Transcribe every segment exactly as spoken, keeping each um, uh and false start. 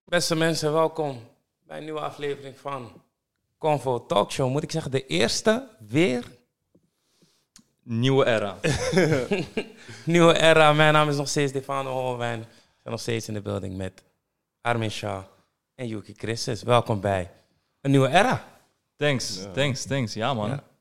Beste mensen, welkom bij een nieuwe aflevering van Convo Talkshow. Moet ik zeggen, de eerste weer? Nieuwe era. Nieuwe era. Mijn naam is nog steeds Stefano Holwijn. Ik ben nog steeds in de building met Armin Shah en Yuki Christus. Welkom bij een nieuwe era. Thanks, Ja. thanks, thanks. Ja, man. Ja.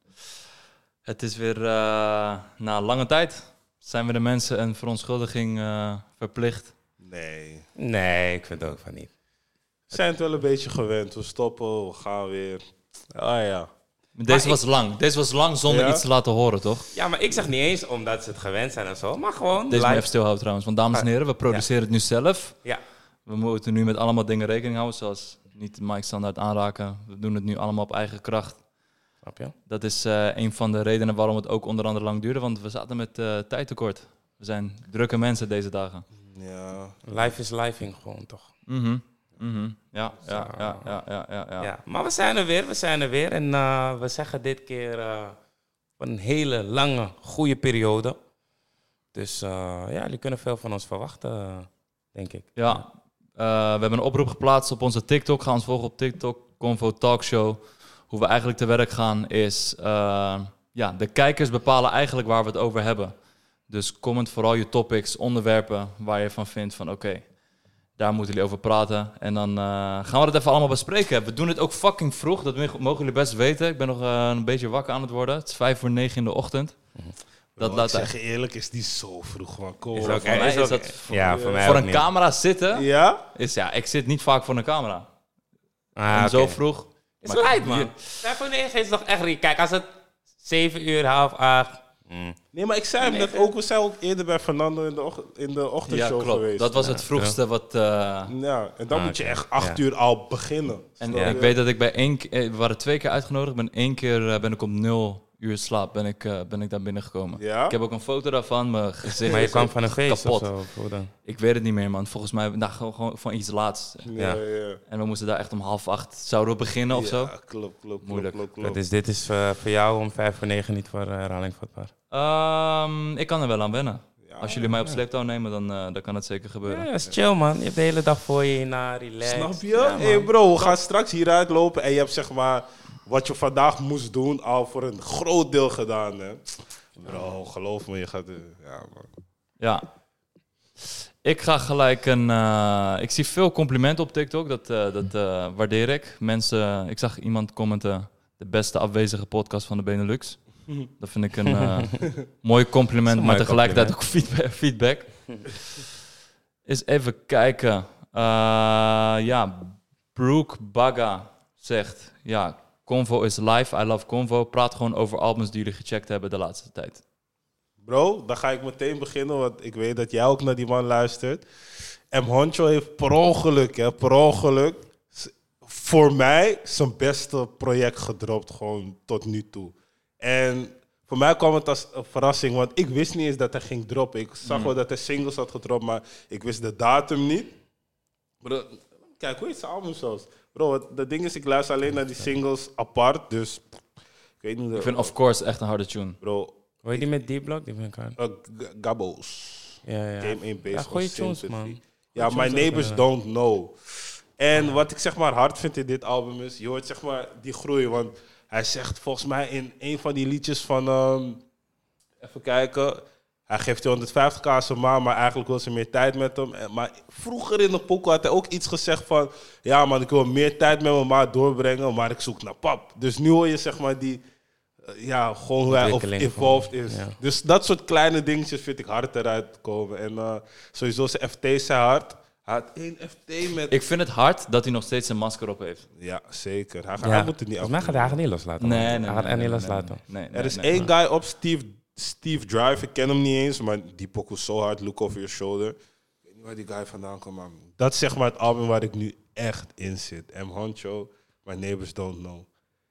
Het is weer uh, na lange tijd zijn we de mensen een verontschuldiging uh, verplicht. Nee. Nee, ik vind het ook van niet. We zijn het wel een beetje gewend. We stoppen, we gaan weer. Ah ja. Deze Maar was lang. Deze was lang zonder Ja? iets te laten horen, toch? Ja, maar ik zeg niet eens omdat ze het gewend zijn en zo, maar gewoon Deze moet live. even stilhouden trouwens. Want dames en heren, we produceren het nu zelf. Ja. We moeten nu met allemaal dingen rekening houden, zoals niet de mic standaard aanraken. We doen het nu allemaal op eigen kracht. Snap je? Dat is uh, een van de redenen waarom het ook onder andere lang duurde, want we zaten met uh, tijdtekort. We zijn drukke mensen deze dagen. Ja. Live is living gewoon, toch? Mhm. Mhm. Ja, ja, ja, ja, ja, ja, ja. Ja, maar we zijn er weer, we zijn er weer. En uh, we zeggen dit keer uh, een hele lange, goede periode. Dus uh, ja, jullie kunnen veel van ons verwachten, uh, denk ik. Ja, uh, we hebben een oproep geplaatst op onze TikTok. Ga ons volgen op TikTok, Convo Talkshow. Hoe we eigenlijk te werk gaan is... Uh, ja, de kijkers bepalen eigenlijk waar we het over hebben. Dus comment vooral je topics, onderwerpen waar je van vindt van... oké, okay, daar moeten jullie over praten. En dan uh, gaan we het even allemaal bespreken. We doen het ook fucking vroeg, dat mogen jullie best weten. Ik ben nog uh, een beetje wakker aan het worden. Het is vijf voor negen in de ochtend. Dat laat ik zeggen, eerlijk is die zo vroeg, man. Kom Is op. ook- Voor mij is is ook- dat voor, ja, voor mij voor ook een niet. camera zitten... Ja? Is, ja, ik zit niet vaak voor een camera. Ah, en zo oké. vroeg... Is maar- light, man. Vijf voor negen is toch echt... re- Kijk, als het zeven uur, half acht... mm. Nee, maar ik zei hem net ook. We zijn ook eerder bij Fernando in de, och- in de Ja, ochtendshow klopt. geweest. Dat was het vroegste wat... uh, Ja, en dan Ah, moet je oké. echt acht Ja. uur al beginnen. en Snap ik je? weet dat ik bij één keer... We waren twee keer uitgenodigd. Ben één keer uh, ben ik om nul uur slaap ben ik, uh, ben ik daar binnengekomen. Ja? Ik heb ook een foto daarvan. Mijn gezicht Maar je is kwam van een feest kapot. of zo? of hoe dan? Ik weet het niet meer, man. Volgens mij nou, gewoon, gewoon van iets laats. Ja, ja. ja. En we moesten daar echt om half acht... Zouden we beginnen of zo? Ja, klopt, klopt, klopt, Moeilijk. klopt, klopt. Dus dit is uh, voor jou om vijf voor negen, niet voor uh, herhaling vatbaar. Um, ik kan er wel aan wennen. Ja, Als jullie mij op sleeptouw nemen, dan, uh, dan kan het zeker gebeuren. Ja, dat is chill, man. Je hebt de hele dag voor je na, relax. Snap je? Ja, man. Hey bro, we gaan straks hieruit lopen en je hebt zeg maar wat je vandaag moest doen al voor een groot deel gedaan, hè? Bro, geloof me, je gaat... uh, Ja, man. Ja. Ik ga gelijk een... Uh, ik zie veel complimenten op TikTok. Dat, uh, dat uh, waardeer ik. Mensen... Ik zag iemand commenten... De beste afwezige podcast van de Benelux. Dat vind ik een uh, mooi compliment, Dat is een maar mooi tegelijkertijd ook feedback. feedback. Eens even kijken. Uh, ja, Brooke Baga zegt... Ja, Convo is live. I love Convo. Praat gewoon over albums die jullie gecheckt hebben de laatste tijd. Bro, dan ga ik meteen beginnen, want ik weet dat jij ook naar die man luistert. M. Honcho heeft per ongeluk, hè, per ongeluk, s- voor mij zijn beste project gedropt, gewoon tot nu toe. En voor mij kwam het als een verrassing, want ik wist niet eens dat hij ging droppen. Ik zag Mm. wel dat hij singles had gedropt, maar ik wist de datum niet. Bro, kijk, hoe heet zijn album zelfs? Bro, het de ding is, ik luister alleen naar die singles apart, dus ik weet niet. Ik vind Of Course echt een harde tune. Bro, Hoor je die met D-Block? Die vind ik aan. uh, G- Gabos. Ja, ja. Game één based Ja, on goeie tunes, sympathy. man. Ja, Goeie My tunes Neighbors ook, Don't Know. En wat ik zeg maar hard vind in dit album is, je hoort zeg maar die groei. Want hij zegt volgens mij in een van die liedjes van, ehm, even kijken, hij geeft honderdvijftig k zijn maand, maar eigenlijk wil ze meer tijd met hem. En- Maar vroeger in de pokoe had hij ook iets gezegd van, ja man, ik wil meer tijd met mijn maat doorbrengen, maar ik zoek naar pap. Dus nu hoor je zeg maar die, eh, ja, gewoon hoe hij of Ontwikkeling evolved van- is. ja. Dus dat soort kleine dingetjes vind ik hard eruit komen. En uh, sowieso zijn F T's zijn hard. Hij had één F T met... Ik vind het hard dat hij nog steeds zijn masker op heeft. Ja, zeker. Hij, Ja. hij moet het niet Volgens mij gaat hij eigenlijk niet loslaten. man. hij gaat echt niet loslaten. Nee, nee, Er is nee. één guy op, Steve, Steve Drive. Ik ken hem niet eens, maar die pokoe is zo hard. Look over your shoulder. Ik weet niet waar die guy vandaan komt, maar dat is zeg maar het album waar ik nu echt in zit. M. Honcho, My Neighbors Don't Know.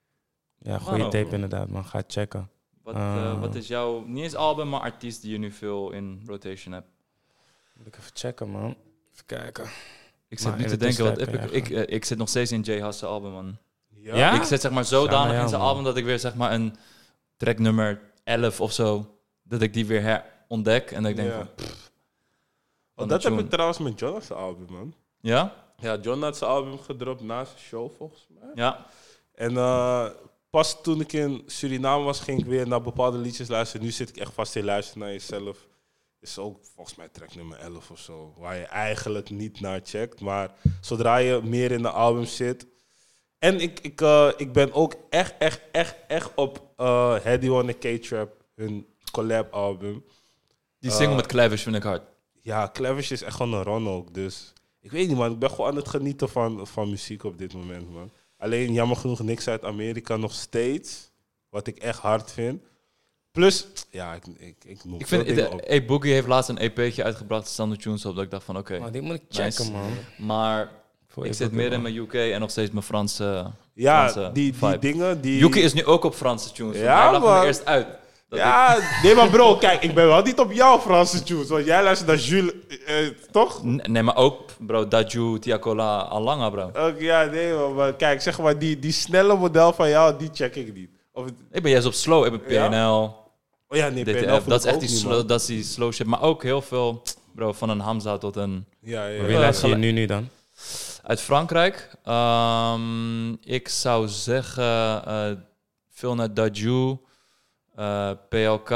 Ja, goede Wow. tape inderdaad, man. Ga checken. Wat, Ah. uh, wat is jouw, niet eens album, maar artiest die je nu veel in rotation hebt? Moet ik even checken, man. Even kijken. Ik zit Maar nu in te de denken, wat, tussentijd ik, kun je ik, uh, ik zit nog steeds in Jay Huss' album, man. Ja? Ja? Ik zit zeg maar zodanig Samen, ja, in zijn man. album dat ik weer zeg maar een track nummer elf of zo, dat ik die weer herontdek en dat ik denk Ja. van, pff, Oh, wat dat een heb ik tune. trouwens met Jonas' album, man. Ja? Ja, John had zijn album gedropt na zijn show, volgens mij. Ja. En uh, pas toen ik in Suriname was, ging ik weer naar bepaalde liedjes luisteren. Nu zit ik echt vast in luisteren naar jezelf. Is ook volgens mij track nummer elf of zo. Waar je eigenlijk niet naar checkt. Maar zodra je meer in de album zit. En ik, ik, uh, ik ben ook echt, echt, echt, echt op uh, Heady on the K-Trap, hun collab album. Die single Uh, met Clavish vind ik hard. Ja, Clavish is echt gewoon een run ook. Dus ik weet niet, man. Ik ben gewoon aan het genieten van, van muziek op dit moment, man. Alleen jammer genoeg niks uit Amerika nog steeds. Wat ik echt hard vind. Plus, ja, ik, ik, ik noem Ik veel vind, dingen de, op. hey, Boogie heeft laatst een E P'tje uitgebracht, standaard tunes op, dat ik dacht van oké. Oh, die moet ik checken, Nice. man. Maar Voor ik je zit boeken, meer in man. mijn U K en nog steeds mijn Franse, Ja, Franse die, die vibe. dingen die... Yuki is nu ook op Franse tunes. Ja, Ja, hij lag man. me eerst uit. Dat ik- Ja, nee, maar bro, kijk, ik ben wel niet op jouw Franse tunes. Want jij luistert naar Jules, eh, toch? N- nee, maar ook, bro, Daju, Tiakola, Alanga, bro. Ook, ja, nee, man, maar kijk, zeg maar, die, die snelle model van jou, die check ik niet. Of het- Ik ben juist op slow, ik ben P N L, oh ja, nee, P N L D T vond F. Dat is ik echt ook die niet, slow, man. dat is die slow shit. Maar ook heel veel, bro, van een Hamza tot een... Ja, ja, Maar ja. wie Uh, luister je gelijk- nu nu dan? Uit Frankrijk, ehm, ik zou zeggen, eh, veel naar Daju, eh, P L K.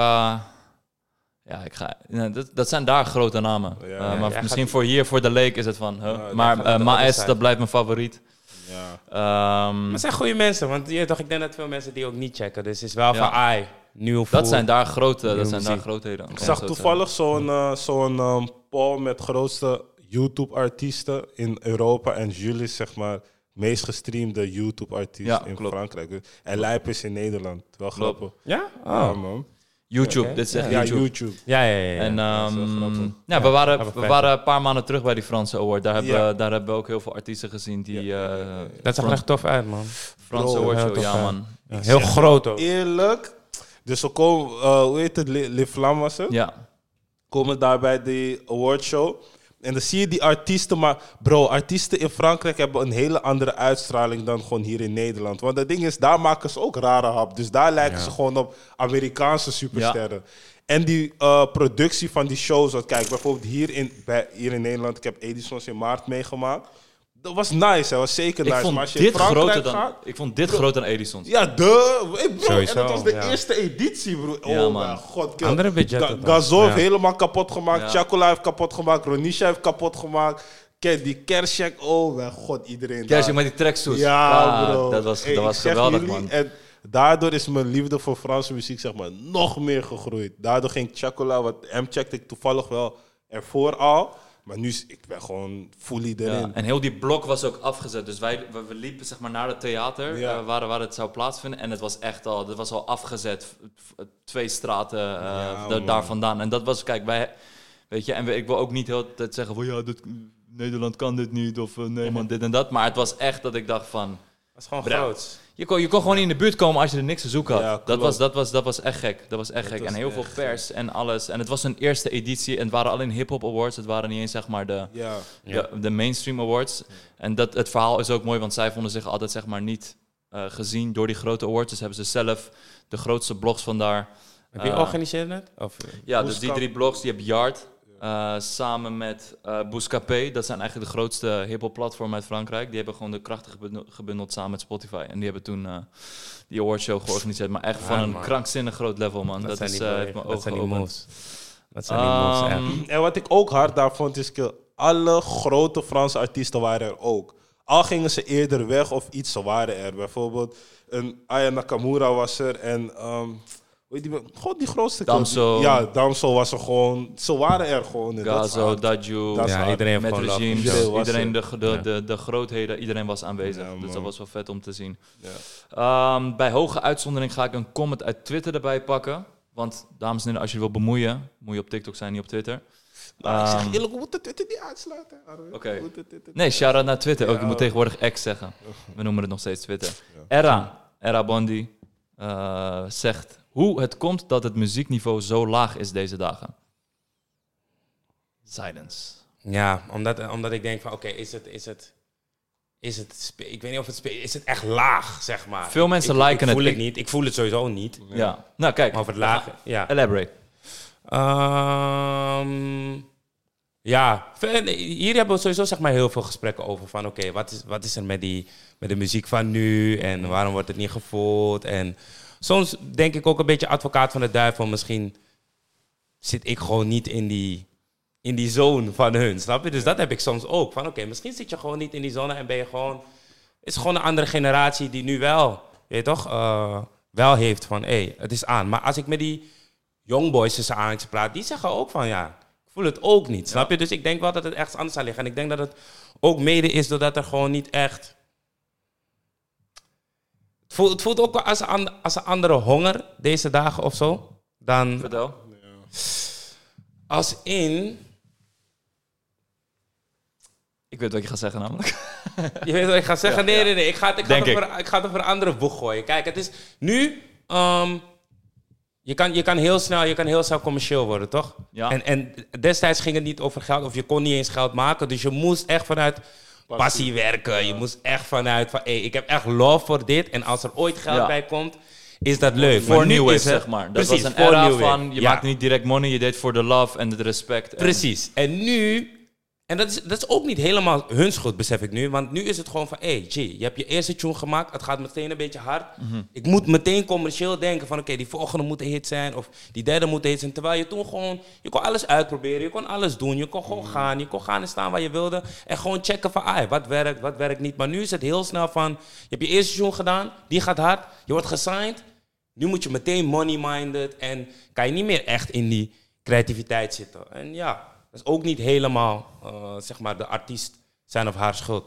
Ja, ik ga, nee, dat, dat zijn daar grote namen. Ja, Eh, ja, maar jij misschien gaat- voor hier, voor de Lake is het van. Huh? Ja, jij maar gaat uh, naar de Maes, andere dat blijft mijn favoriet. Ja. Ehm, Maar het zijn goede mensen, want je, toch, ik denk dat veel mensen die ook niet checken. Dus het is wel Ja. van, ai, nieuw dat zijn daar grote, dat Nieuwe zijn daar muziek. grootheden. Ik zag toevallig zo'n uh, zo'n um, poll met grootste YouTube-artiesten in Europa. En Jules is, zeg maar, meest gestreamde YouTube-artiest Ja, in klopt. Frankrijk. Dus- En Lijp is in Nederland. Wel Klopt. grappig. Ja? Ja, Oh. man. YouTube, Oké. dit is echt Ja, YouTube. YouTube. Ja, ja, ja. ja. En dat is wel ehm, grappig. ja, we, Ja, waren, gaan we we verder. waren een paar maanden terug bij die Franse Award. Daar hebben, Ja. daar hebben we ook heel veel artiesten gezien die Ja, ja, eh, ja, ja. dat zag er echt tof uit, man. Franse Bro, Award heel show, tof ja uit. man. Ja, heel zeg groot ook. Eerlijk. Dus ze komen, uh, hoe heet het, Le, Le Flamme was het? Ja, Komen daar bij die awardshow. En dan zie je die artiesten, maar bro, artiesten in Frankrijk hebben een hele andere uitstraling dan gewoon hier in Nederland. Want het ding is, daar maken ze ook rare hap. Dus daar lijken Ja. ze gewoon op Amerikaanse supersterren. En die uh, productie van die shows, want kijk, bijvoorbeeld hier in, bij, hier in Nederland, ik heb Edison's in maart meegemaakt. Dat was nice, dat was zeker ik nice. vond maar als je dit in Frankrijk groter dan, gaat, ik vond dit groter dan Edison's. ja, de. Hey bro, Sowieso, en dat was de ja. eerste editie, bro. Ja, Oh man. mijn god. kill. Andere budgetten Ga- dan. Gazol heeft Ja. helemaal kapot gemaakt. Ja. Chacola heeft kapot gemaakt. Ronisha heeft kapot gemaakt. Kijk, die Kershak. Oh mijn god, iedereen Kerstje daar. met die tracksuits. Ja, Ah, bro. Dat was, Hey, dat ik was zeg geweldig, jullie, man. En daardoor is mijn liefde voor Franse muziek, zeg maar, nog meer gegroeid. Daardoor ging Chacola, wat M checkte ik toevallig wel ervoor al. Maar nu is ik ben gewoon fully erin. Ja, en heel die blok was ook afgezet. Dus wij we, we liepen zeg maar naar het theater Ja. eh, waar, waar het zou plaatsvinden. En het was echt al, het was al afgezet. v- Twee straten eh, Ja, da- man. daar vandaan. En dat was, kijk, wij, weet je, en we- ik wil ook niet heel de tijd zeggen van ja, dit, Nederland kan dit niet. Of eh, nee man, dit en dat. Maar het was echt dat ik dacht van, Dat is gewoon Bro. groot. je kon, je kon gewoon niet in de buurt komen als je er niks te zoeken had. Ja, dat, klopt. was, dat, was, dat was echt gek. Dat was echt Dat gek. was En heel veel echt pers en alles. En het was een eerste editie. En het waren alleen hip-hop awards. Het waren niet eens zeg maar de, Ja. Ja. de, de mainstream awards. En dat, het verhaal is ook mooi, want zij vonden zich altijd zeg maar niet eh, gezien door die grote awards. Dus hebben ze zelf de grootste blogs vandaar. Wie eh, organiseerde het? Of, eh, Ja, dus die Bouscap- drie blogs, die hebben Yard. eh, samen met uh, Bouscapé. Dat zijn eigenlijk de grootste hip-hop platformen uit Frankrijk. Die hebben gewoon de krachten gebundeld, gebundeld samen met Spotify. En die hebben toen uh, die awardshow georganiseerd. Maar echt van Ja, een man. krankzinnig groot level, man. dat, Dat, zijn is die, uh, mooie- heeft mijn dat ogen zijn die geopend. moves. Dat zijn die moves, Ehm, echt. En wat ik ook hard daar vond, is dat alle grote Franse artiesten waren er ook. Al gingen ze eerder weg of iets, ze waren er. Bijvoorbeeld een Aya Nakamura was er en... ehm, hoe heet die, gewoon die grootste... Damso. Ja, Damso was er gewoon. Ze waren er gewoon. En dat is Gazo, hard. Daju, Dat is Ja, hard. iedereen heeft met gewoon love. regimes, Iedereen was iedereen, er. de, de, Ja. de, de grootheden, iedereen was aanwezig. Ja, dus man. dat was wel vet om te zien. Ja. Ehm, bij hoge uitzondering ga ik een comment uit Twitter erbij pakken. Want, dames en heren, als je je wil bemoeien, moet je op TikTok zijn, niet op Twitter. Nou, ik zeg Ehm, eerlijk, we moeten Twitter niet uitsluiten. Armin. Oké. We moeten Twitter- Nee, shout-out naar Twitter. Ook, Ja. je moet tegenwoordig X zeggen. We noemen het nog steeds Twitter. Ja. Era, Era Bondi, eh, zegt hoe het komt dat het muziekniveau zo laag is deze dagen. Silence. Ja, omdat, omdat ik denk van, oké, is het... Is het is het, spe- ik weet niet of het spe- is het echt laag, zeg maar. Veel mensen ik, liken ik het. voel het Ik- niet. Ik voel het sowieso niet. Ja. Nou, kijk. Maar over het lage, ja. Elaborate. Ehm, Ja, hier hebben we sowieso zeg maar heel veel gesprekken over van oké, okay, wat, is, wat is er met, die, met de muziek van nu en waarom wordt het niet gevoeld? En soms denk ik ook een beetje advocaat van de duivel, misschien zit ik gewoon niet in die, in die zone van hun, snap je? Dus dat heb ik soms ook, van oké, okay, misschien zit je gewoon niet in die zone en ben je gewoon, is gewoon een andere generatie die nu wel, weet je toch, uh, wel heeft van hé, hey, het is aan. Maar als ik met die youngboys tussen aanhalingstekens praat, die zeggen ook van ja, voel het ook niet, snap je? Dus ik denk wel dat het ergens anders aan ligt. En ik denk dat het ook mede is doordat er gewoon niet echt... Het voelt, het voelt ook wel als een, als een andere honger deze dagen of zo. Dan... Vertel. Als in... Ik weet wat je gaat zeggen namelijk. Je weet wat ik ga zeggen? Ja, nee, ja. nee, nee. Ik ga het, ik ga het, over, ik ga het over een andere boeg gooien. Kijk, het is nu... Um, Je kan, je, kan heel snel, je kan heel snel commercieel worden, toch? Ja. En, en destijds ging het niet over geld, of je kon niet eens geld maken. Dus je moest echt vanuit passie, passie werken. Ja. Je moest echt vanuit van, hé, hey, ik heb echt love voor dit. En als er ooit geld ja. bij komt, is dat leuk. Voor nieuw is, zeg maar. Dat precies, was een era van, je ja. maakt niet direct money, je deed voor de love en het respect. En... Precies. En nu... En dat is, dat is ook niet helemaal hun schuld, besef ik nu. Want nu is het gewoon van, hé, hey, G, je hebt je eerste tune gemaakt. Het gaat meteen een beetje hard. Mm-hmm. Ik moet meteen commercieel denken van, oké, okay, die volgende moet een hit zijn. Of die derde moet een hit zijn. Terwijl je toen gewoon, je kon alles uitproberen. Je kon alles doen. Je kon gewoon mm. gaan. Je kon gaan en staan waar je wilde. En gewoon checken van, ah, wat werkt, wat werkt niet. Maar nu is het heel snel van, je hebt je eerste tune gedaan. Die gaat hard. Je wordt gesigned. Nu moet je meteen money-minded. En kan je niet meer echt in die creativiteit zitten. En ja... Dat is ook niet helemaal, uh, zeg maar, de artiest zijn of haar schuld.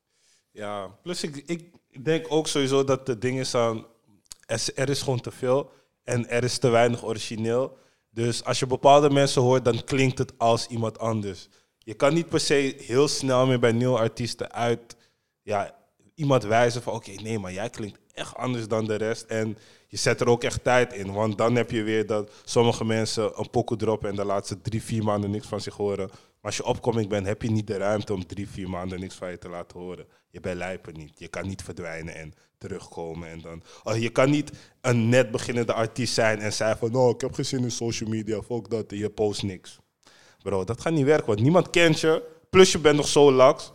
Ja, plus ik, ik denk ook sowieso dat de ding is aan... Er is gewoon te veel en er is te weinig origineel. Dus als je bepaalde mensen hoort, dan klinkt het als iemand anders. Je kan niet per se heel snel meer bij nieuwe artiesten uit... Ja, iemand wijzen van, oké, okay, nee, maar jij klinkt echt anders dan de rest. En je zet er ook echt tijd in. Want dan heb je weer dat sommige mensen een pokoe droppen en de laatste drie, vier maanden niks van zich horen. Maar als je opkoming bent, heb je niet de ruimte om drie, vier maanden niks van je te laten horen. Je bent lijper niet. Je kan niet verdwijnen en terugkomen. En dan, oh, je kan niet een net beginnende artiest zijn en zeggen van, nou, ik heb geen zin in social media, fuck dat, en je post niks. Bro, dat gaat niet werken, want niemand kent je. Plus je bent nog zo laks.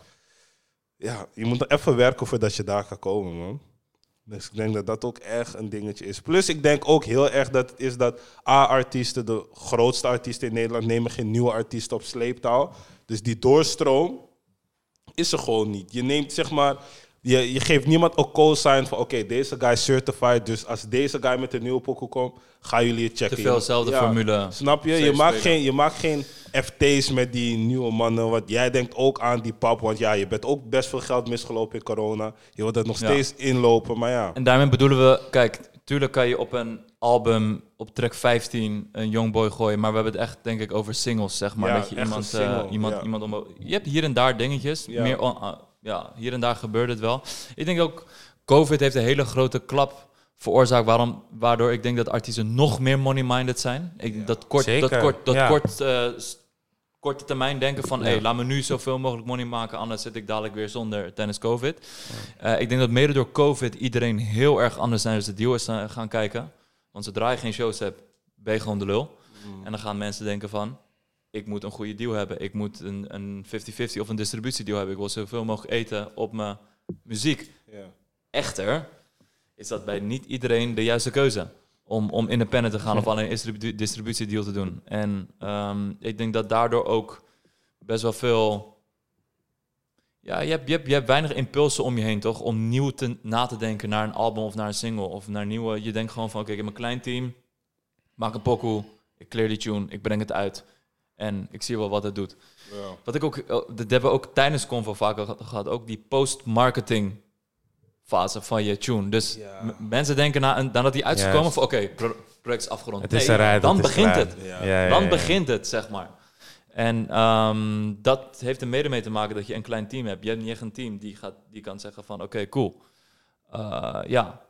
Ja, je moet nog even werken voordat je daar kan komen, man. Dus ik denk dat dat ook echt een dingetje is. Plus ik denk ook heel erg dat het is dat A-artiesten, de grootste artiesten in Nederland, nemen geen nieuwe artiesten op sleeptouw. Dus die doorstroom is er gewoon niet. Je neemt zeg maar, je, je geeft niemand een co-sign van oké, okay, deze guy is certified. Dus als deze guy met een nieuwe pokoe komt, gaan jullie het checken. Te veel dezelfde ja, formule. Snap je? Je maakt, geen, je maakt geen F T's met die nieuwe mannen. Want jij denkt ook aan die pap. Want ja, je bent ook best veel geld misgelopen in corona. Je wilt dat nog ja. steeds inlopen, maar ja. En daarmee bedoelen we, kijk, tuurlijk kan je op een album op track vijftien een Youngboy gooien. Maar we hebben het echt, denk ik, over singles, zeg maar. Ja, dat je iemand, uh, iemand, ja. iemand om. Je hebt hier en daar dingetjes. Ja. Meer on, uh, ja, hier en daar gebeurt het wel. Ik denk ook, COVID heeft een hele grote klap veroorzaakt, waarom, waardoor ik denk dat artiesten nog meer money-minded zijn. Ik, ja, dat kort, dat kort, dat ja. kort, uh, korte termijn denken van, ja. hey, laat me nu zoveel mogelijk money maken, anders zit ik dadelijk weer zonder tijdens COVID. Ja. Uh, ik denk dat mede door COVID iedereen heel erg anders naar de deal is uh, gaan kijken. Want zodra je geen shows hebt, ben je gewoon de lul. Mm. En dan gaan mensen denken van, ik moet een goede deal hebben. Ik moet een, een vijftig vijftig of een distributiedeal hebben. Ik wil zoveel mogelijk eten op mijn muziek. Ja. Echter is dat bij niet iedereen de juiste keuze om, om independent te gaan ja. of alleen een distribu- distributiedeal te doen. En um, ik denk dat daardoor ook best wel veel... Ja, je hebt, je, hebt, je hebt weinig impulsen om je heen, toch? Om nieuw te, na te denken naar een album of naar een single of naar nieuwe... Je denkt gewoon van, oké, okay, ik heb een klein team, maak een pokoe, ik clear die tune, ik breng het uit. En ik zie wel wat het doet. Ja. Wat ik ook, dat hebben we ook tijdens Convo vaak gehad, ook die post-marketing fase van je tune. Dus ja. m- mensen denken na, nadat die uit is gekomen van oké, okay, pro- project is afgerond. Het is nee, eruit, dan het begint is het. Ja. Ja, ja, ja, dan ja. begint het, zeg maar. En um, dat heeft er mede mee te maken dat je een klein team hebt. Je hebt niet echt een team die, gaat, die kan zeggen van oké, okay, cool. Uh, ja.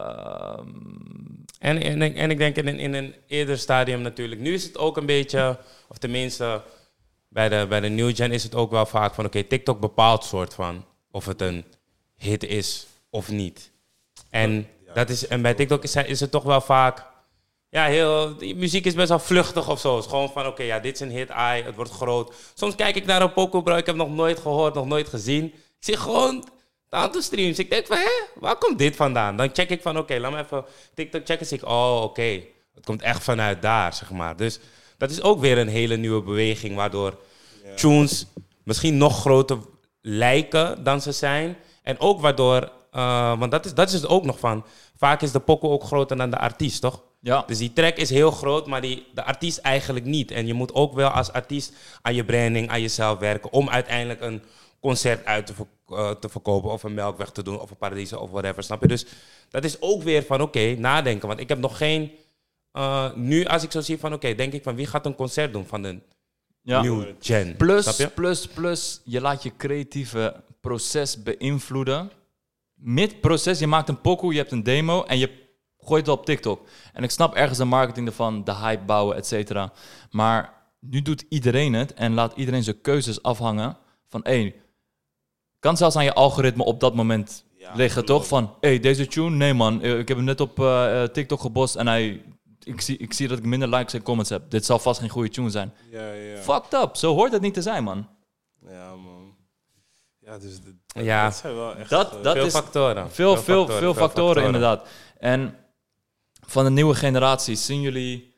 Um, en, en, en ik denk in een, in een eerder stadium natuurlijk. Nu is het ook een beetje, of tenminste bij de, bij de new gen is het ook wel vaak van oké, okay, TikTok bepaalt soort van of het een hit is of niet. En, ja, dat is, en bij TikTok is, is het toch wel vaak... Ja, heel, die muziek is best wel vluchtig of zo. Het is gewoon van, oké, okay, ja, dit is een hit, ai, het wordt groot. Soms kijk ik naar een pokoe, bro, ik heb nog nooit gehoord, nog nooit gezien. Ik zie gewoon een aantal streams. Ik denk van, hé, waar komt dit vandaan? Dan check ik van, oké, okay, laat me even TikTok checken. Zie ik, oh, oké, okay, het komt echt vanuit daar, zeg maar. Dus dat is ook weer een hele nieuwe beweging, waardoor ja. tunes misschien nog groter lijken dan ze zijn. En ook waardoor, uh, want dat is, dat is het ook nog van, vaak is de pokoe ook groter dan de artiest, toch? Ja. Dus die track is heel groot, maar die, de artiest eigenlijk niet. En je moet ook wel als artiest aan je branding, aan jezelf werken, om uiteindelijk een concert uit te, ver- uh, te verkopen, of een Melkweg te doen, of een Paradiso, of whatever, snap je? Dus dat is ook weer van, oké, okay, nadenken. Want ik heb nog geen, uh, nu als ik zo zie van, oké, okay, denk ik van, wie gaat een concert doen van de ja. nieuwe gen? Plus, plus, plus, je laat je creatieve proces beïnvloeden. Mid-proces, je maakt een pokoe, je hebt een demo en je gooit het op TikTok. En ik snap ergens de marketing ervan, de hype bouwen, et cetera. Maar nu doet iedereen het en laat iedereen zijn keuzes afhangen van, hé, hey, kan zelfs aan je algoritme op dat moment ja, liggen, klopt. Toch? Van, hé, hey, deze tune, nee man, ik heb hem net op uh, TikTok gebost en hij, ik, zie, ik zie dat ik minder likes en comments heb. Dit zal vast geen goede tune zijn. Ja, ja. Fucked up, zo hoort het niet te zijn, man. Ja, man. Ja, dus de, ja. dat zijn wel echt dat, dat veel is factoren. Veel, veel, veel, veel, factoren, veel veel factoren, factoren, inderdaad. En van de nieuwe generatie, zien jullie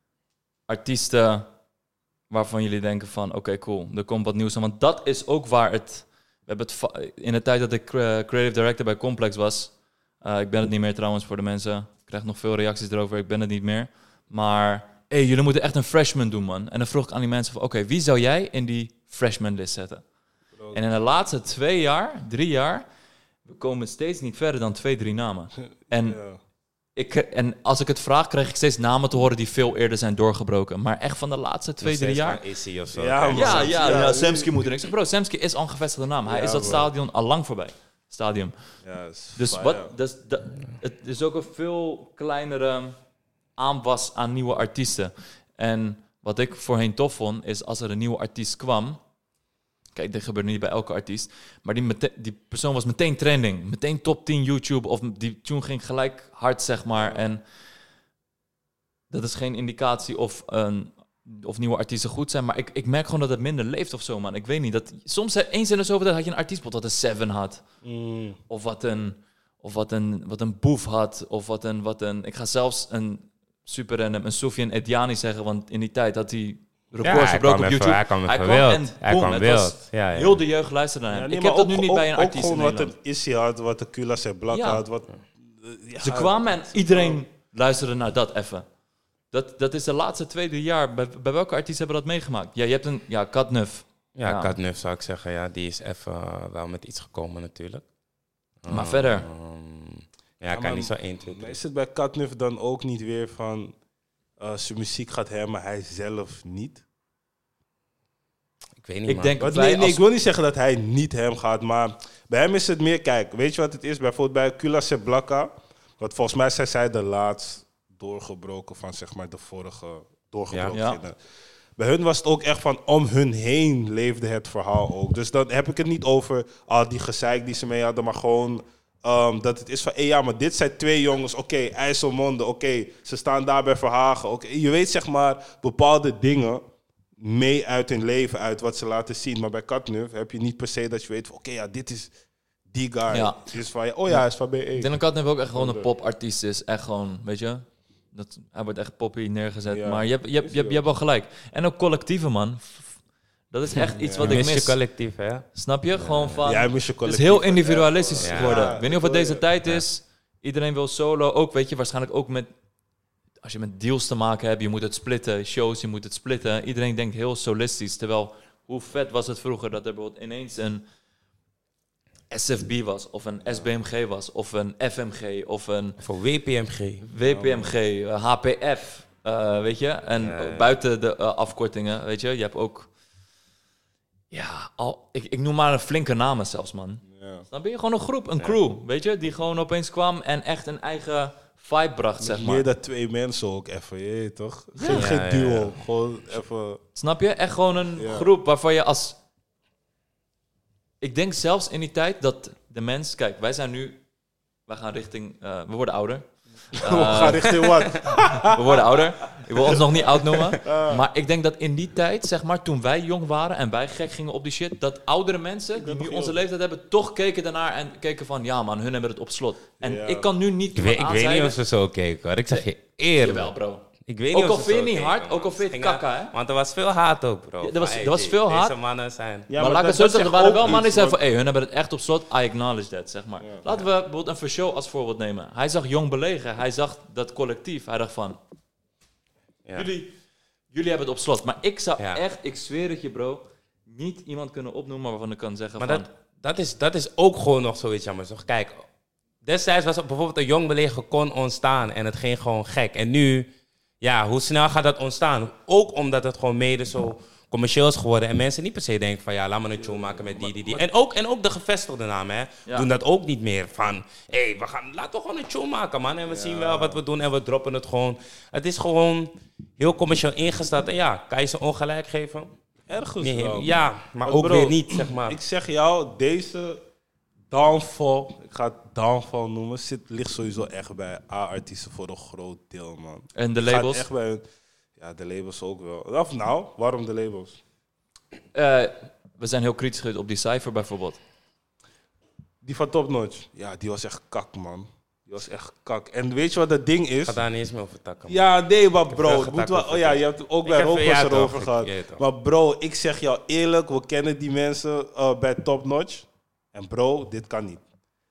artiesten waarvan jullie denken van, oké, okay, cool, er komt wat nieuws aan. Want dat is ook waar het... We hebben het va- in de tijd dat ik uh, creative director bij Complex was... Uh, ik ben het niet meer trouwens voor de mensen. Ik krijg nog veel reacties erover, ik ben het niet meer. Maar, hé, hey, jullie moeten echt een freshman doen, man. En dan vroeg ik aan die mensen van, oké, okay, wie zou jij in die freshman list zetten? En in de laatste twee jaar, drie jaar... We komen steeds niet verder dan twee, drie namen. En, ja. ik, en als ik het vraag, krijg ik steeds namen te horen die veel eerder zijn doorgebroken. Maar echt van de laatste twee, drie jaar... Is hij of zo? Ja, ja, ja, ja, ja, Semski moet er. Ik zeg, bro, Semski is al een gevestigde naam. Hij ja, is dat bro. stadion al lang voorbij. Stadium. Ja, dus wat, dus, dat, het is ook een veel kleinere aanwas aan nieuwe artiesten. En wat ik voorheen tof vond, is als er een nieuwe artiest kwam... Kijk, dit gebeurt niet bij elke artiest. Maar die, mete- die persoon was meteen trending. Meteen top tien YouTube. Of die tune ging gelijk hard, zeg maar. En dat is geen indicatie of, een, of nieuwe artiesten goed zijn. Maar ik, ik merk gewoon dat het minder leeft of zo, man. Ik weet niet. Dat, soms eens in de zoveel tijd had je een artiest wat een Seven had. Mm. Of wat een, of wat een, wat een Boef had. Of wat een, wat een... Ik ga zelfs een super random, een Soufiane Ediani zeggen. Want in die tijd had hij... records ja, verbroken op even, YouTube. Hij kwam, hij kwam wild. En boom, hij kwam het wild. Was, ja, ja. Heel de jeugd luisterde naar hem. Ja, nee, ik heb dat nu ook, niet ook, bij een artiest in Nederland. Wat een een Issy had, wat de Kulas en Blak ja. had. Wat, uh, ja, Ze kwamen en iedereen luisterde naar dat even. Dat, dat is de laatste twee, drie jaar. Bij, bij welke artiest hebben we dat meegemaakt? Ja, je hebt een... Ja, Katnuf. Ja, ja. Katnuf zou ik zeggen. Ja, die is even uh, wel met iets gekomen natuurlijk. Maar uh, verder? Um, ja, ik ja, kan niet zo één, twee, maar is het bij Katnuf dan ook niet weer van... Uh, zijn muziek gaat hem, maar hij zelf niet? Ik weet niet, ik man. denk Want, wij nee, nee, als... ik wil niet zeggen dat hij niet hem gaat, maar bij hem is het meer... Kijk, weet je wat het is? Bijvoorbeeld bij Kulas en Blakka, wat volgens mij zijn zij de laatst doorgebroken van zeg maar de vorige doorgebroken. Ja. Ja. Bij hun was het ook echt van om hun heen leefde het verhaal ook. Dus dan heb ik het niet over al die gezeik die ze mee hadden, maar gewoon... Um, dat het is van, hey, ja, maar dit zijn twee jongens, oké, okay, IJsselmonde, oké, okay, ze staan daar bij Verhagen. Okay. Je weet zeg maar bepaalde dingen mee uit hun leven, uit wat ze laten zien. Maar bij Katnuf heb je niet per se dat je weet van, oké, okay, ja, dit is die guy. Ja. Is van, oh ja, hij is van B E. Ik denk dat Katnuf ook echt gewoon een popartiest is. Echt gewoon, weet je, dat, hij wordt echt poppy neergezet. Ja. Maar je hebt, je, hebt, je, hebt, je hebt wel gelijk. En ook collectieve, man. Dat is echt iets ja. wat ik mis. Mis je collectief, hè? Snap je? Ja. Gewoon van... Ja, mis je collectief. Het is heel individualistisch ja. geworden. Ja. Ik weet niet of het deze tijd is. Iedereen wil solo. Ook, weet je, waarschijnlijk ook met... Als je met deals te maken hebt, je moet het splitten. Shows, je moet het splitten. Iedereen denkt heel solistisch. Terwijl, hoe vet was het vroeger dat er bijvoorbeeld ineens een S F B was. Of een S B M G was. Of een F M G. Of een... Voor W P M G. W P M G. H P F. Uh, weet je? En ja, ja. buiten de uh, afkortingen, weet je. Je hebt ook... Ja, al, ik, ik noem maar een flinke namen zelfs, man. Ja. Dan ben je gewoon een groep, een crew, ja. weet je, die gewoon opeens kwam en echt een eigen vibe bracht, zeg maar. Meer dan twee mensen ook even, je weet toch? Geen, ja, geen ja, duo, ja. gewoon even... Snap je? Echt gewoon een ja. groep waarvan je als... Ik denk zelfs in die tijd dat de mens... Kijk, wij zijn nu... Wij gaan richting... Uh, we worden ouder. We gaan richting wat? We worden ouder. Ik wil ons nog niet oud noemen. Maar ik denk dat in die tijd, zeg maar, toen wij jong waren en wij gek gingen op die shit, dat oudere mensen die nu onze leeftijd hebben, toch keken daarnaar en keken van, ja man, hun hebben het op slot. En Ja. ik kan nu niet Ik weet, ik weet niet of ze zo keken, hoor. Ik zeg je eerlijk. Jawel, bro. Ik weet Ook niet al of ze vind je zo niet keken, hard, man. ook al vind je het Ging kakka, hè? Want er was veel haat ook, bro. Ja, er was- Van, er was hey, veel deze haat. mannen zijn... Ja, maar laat ik het dat- zo dat zeggen, er zegt waren ook wel mannen die iets, zeiden van, want- hé, hun hebben het echt op slot, I acknowledge that, zeg maar. Laten we bijvoorbeeld een Verschow als voorbeeld nemen. Hij zag Jong Belegen, hij zag dat collectief. Hij dacht van, Ja. jullie, jullie hebben het op slot. Maar ik zou Ja. echt, ik zweer het je bro, niet iemand kunnen opnoemen waarvan ik kan zeggen Maar van... dat, dat, is, dat is ook gewoon nog zoiets jammers. Toch? Kijk, destijds was er bijvoorbeeld een jong belegen kon ontstaan en het ging gewoon gek. En nu, ja, hoe snel gaat dat ontstaan? Ook omdat het gewoon mede zo commercieel is geworden en mensen niet per se denken van ja, laat me een tune maken met die, die, die. En ook, en ook de gevestigde namen, hè, Ja. doen dat ook niet meer. Van, hé, hey, we gaan, laten we gewoon een tune maken, man. En we zien wel wat we doen en we droppen het gewoon. Het is gewoon heel commercieel ingesteld. En ja, kan je ze ongelijk geven? Ergens Nee, wel. ja, maar Maar ook bro, weer niet, zeg maar. Ik zeg jou, deze downfall, ik ga het downfall noemen, zit, ligt sowieso echt bij A-artiesten voor een groot deel, man. En de Gaat labels? echt bij hun, ja, de labels ook wel. Of nou, waarom de labels? Eh, we zijn heel kritisch geweest op die cijfer bijvoorbeeld. Die van Top Notch, ja, die was echt kak, man. Die was echt kak. En weet je wat dat ding Ik is? ga daar niet eens meer over takken. man. Ja, nee, maar bro, veel het moet getak wel, over oh ja, dit. je hebt het ook Ik bij heb- Rokers ja, erover toch, ik- gehad. ja, toch. Maar bro, ik zeg jou eerlijk, we kennen die mensen uh, bij Top Notch. En bro, dit kan niet.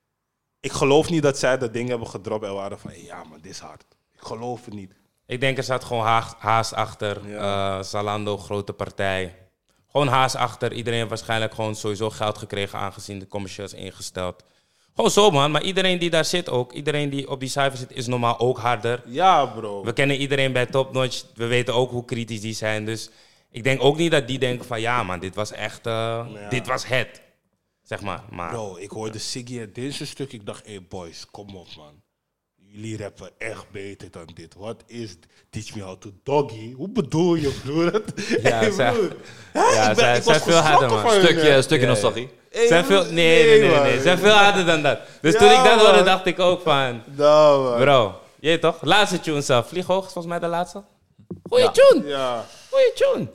Ik geloof niet dat zij dat ding hebben gedropt en waren van, hey, ja man, dit is hard. Ik geloof het niet. Ik denk er zat gewoon haast, haast achter. Ja. Eh, Zalando, grote partij. Gewoon haast achter. Iedereen heeft waarschijnlijk gewoon sowieso geld gekregen aangezien de commercieel is ingesteld. Gewoon zo man, maar iedereen die daar zit ook, iedereen die op die cijfers zit, is normaal ook harder. Ja bro. We kennen iedereen bij Top Notch, we weten ook hoe kritisch die zijn. Dus ik denk ook niet dat die denken van ja man, dit was echt, eh, Ja. dit was het. Zeg maar, maar Bro, ik hoorde Siggy en deze stuk. Ik dacht, hey boys, kom op man. Jullie rappen echt beter dan dit. Wat is Teach Me How to Doggy? Hoe bedoel je, broer? Ja, Hey, zij- broer. ja, ik ben- zij- ik zij was veel harder, geschrokken man. van hun, Stukje, hè. stukje Ja, ja. nostalgie. Hey, zijn veel, broer, nee, nee, nee, nee, man. nee, zijn veel harder dan dat. Dus Ja, toen ik dat hoorde, man. dacht ik ook van, Nou, man. bro, je weet toch? Laatste tune zelf, Vlieg Hoog is volgens mij de laatste. Goeie Ja. tune, Ja. goeie tune.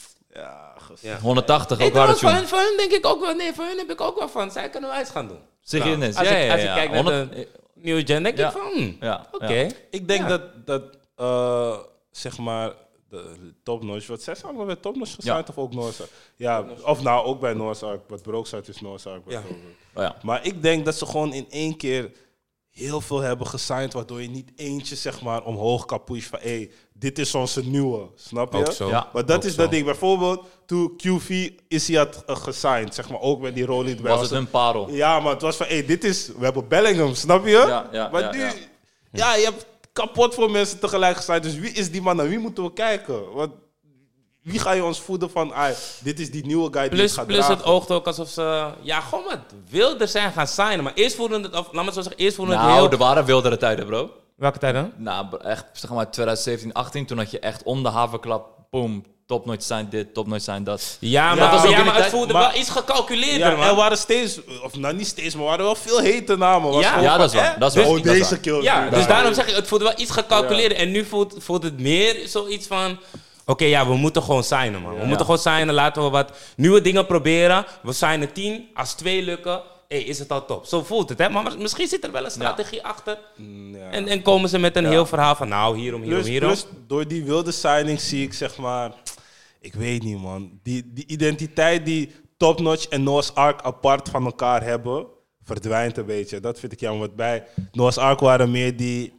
Ja, ges- Ja. honderdtachtig, Hey, ook harde trouwens, voor, tune. hun, voor hun denk ik ook wel, nee, voor hun heb ik ook wel van, zij kunnen wel iets gaan doen. Serieus, Als ja, ik- ja, als ik ja. kijk naar honderd de nieuwe gen, denk Ja. ik van, hmm, Ja, oké. ja. Ik denk Ja. dat, dat eh, zeg maar, de Top Notch, wat zij samen bij Top Notch gesigned of ook Noorzaak? Ja, of nou, ook bij Noorzaak. Wat Brookzaak is Noorzaak bijvoorbeeld. Oh, ja. Maar ik denk dat ze gewoon in één keer heel veel hebben gesigned, waardoor je niet eentje zeg maar omhoog kan pushen van hé, hey, dit is onze nieuwe, snap je? Ook zo. Ja. Maar dat Ook is zo. dat ding. Bijvoorbeeld, toen Q V is hij had uh, gesigned, zeg maar, ook met die Rolly erbij. Was het een parel? Ja, maar het was van, hé, hey, dit is, we hebben Bellingham, snap je? Ja, ja, maar ja, nu, ja. ja. je hebt kapot veel mensen tegelijk gesigned, dus wie is die man, naar wie moeten we kijken? Want wie ga je ons voeden van, ah, dit is die nieuwe guy die Plus, het gaat plus dragen? het oogt ook alsof ze, ja, gewoon wat wilder zijn gaan signen. Maar eerst voelden het, of laat me het zo zeggen, eerst voelden het Nou, heel... er waren wildere tijden, bro. Welke tijd dan? Nou, bro, echt, zeg maar twintig zeventien, achttien, toen had je echt om de haverklap, boom, top nooit zijn dit, top nooit zijn dat. Ja, maar, dat was maar, ook ja, in maar die het tijd- voelde maar- wel iets gecalculeerder, Ja, man. er waren steeds, of nou niet steeds, maar er waren wel veel hete namen. Was Ja. gewoon Ja, van, dat is waar, hè? dat is waar, Oh, dat is deze waar. kill. Ja, dus Ja. daarom zeg ik, het voelde wel iets gecalculeerder. En nu voelt, voelt het meer zoiets van... Oké, ja, we moeten gewoon signen, man. We Ja. moeten gewoon signen. Laten we wat nieuwe dingen proberen. We signen tien. Als twee lukken, hey, is het al top. Zo voelt het, hè. Maar misschien zit er wel een strategie achter. Mm, ja. En, en komen ze met een heel verhaal van... Nou, hierom, hierom, Plus, hierom. plus, door die wilde signing zie ik zeg maar, ik weet niet man, die, die identiteit die Top Notch en Noah's Ark apart van elkaar hebben, verdwijnt een beetje. Dat vind ik jammer. Want bij Noah's Ark waren meer die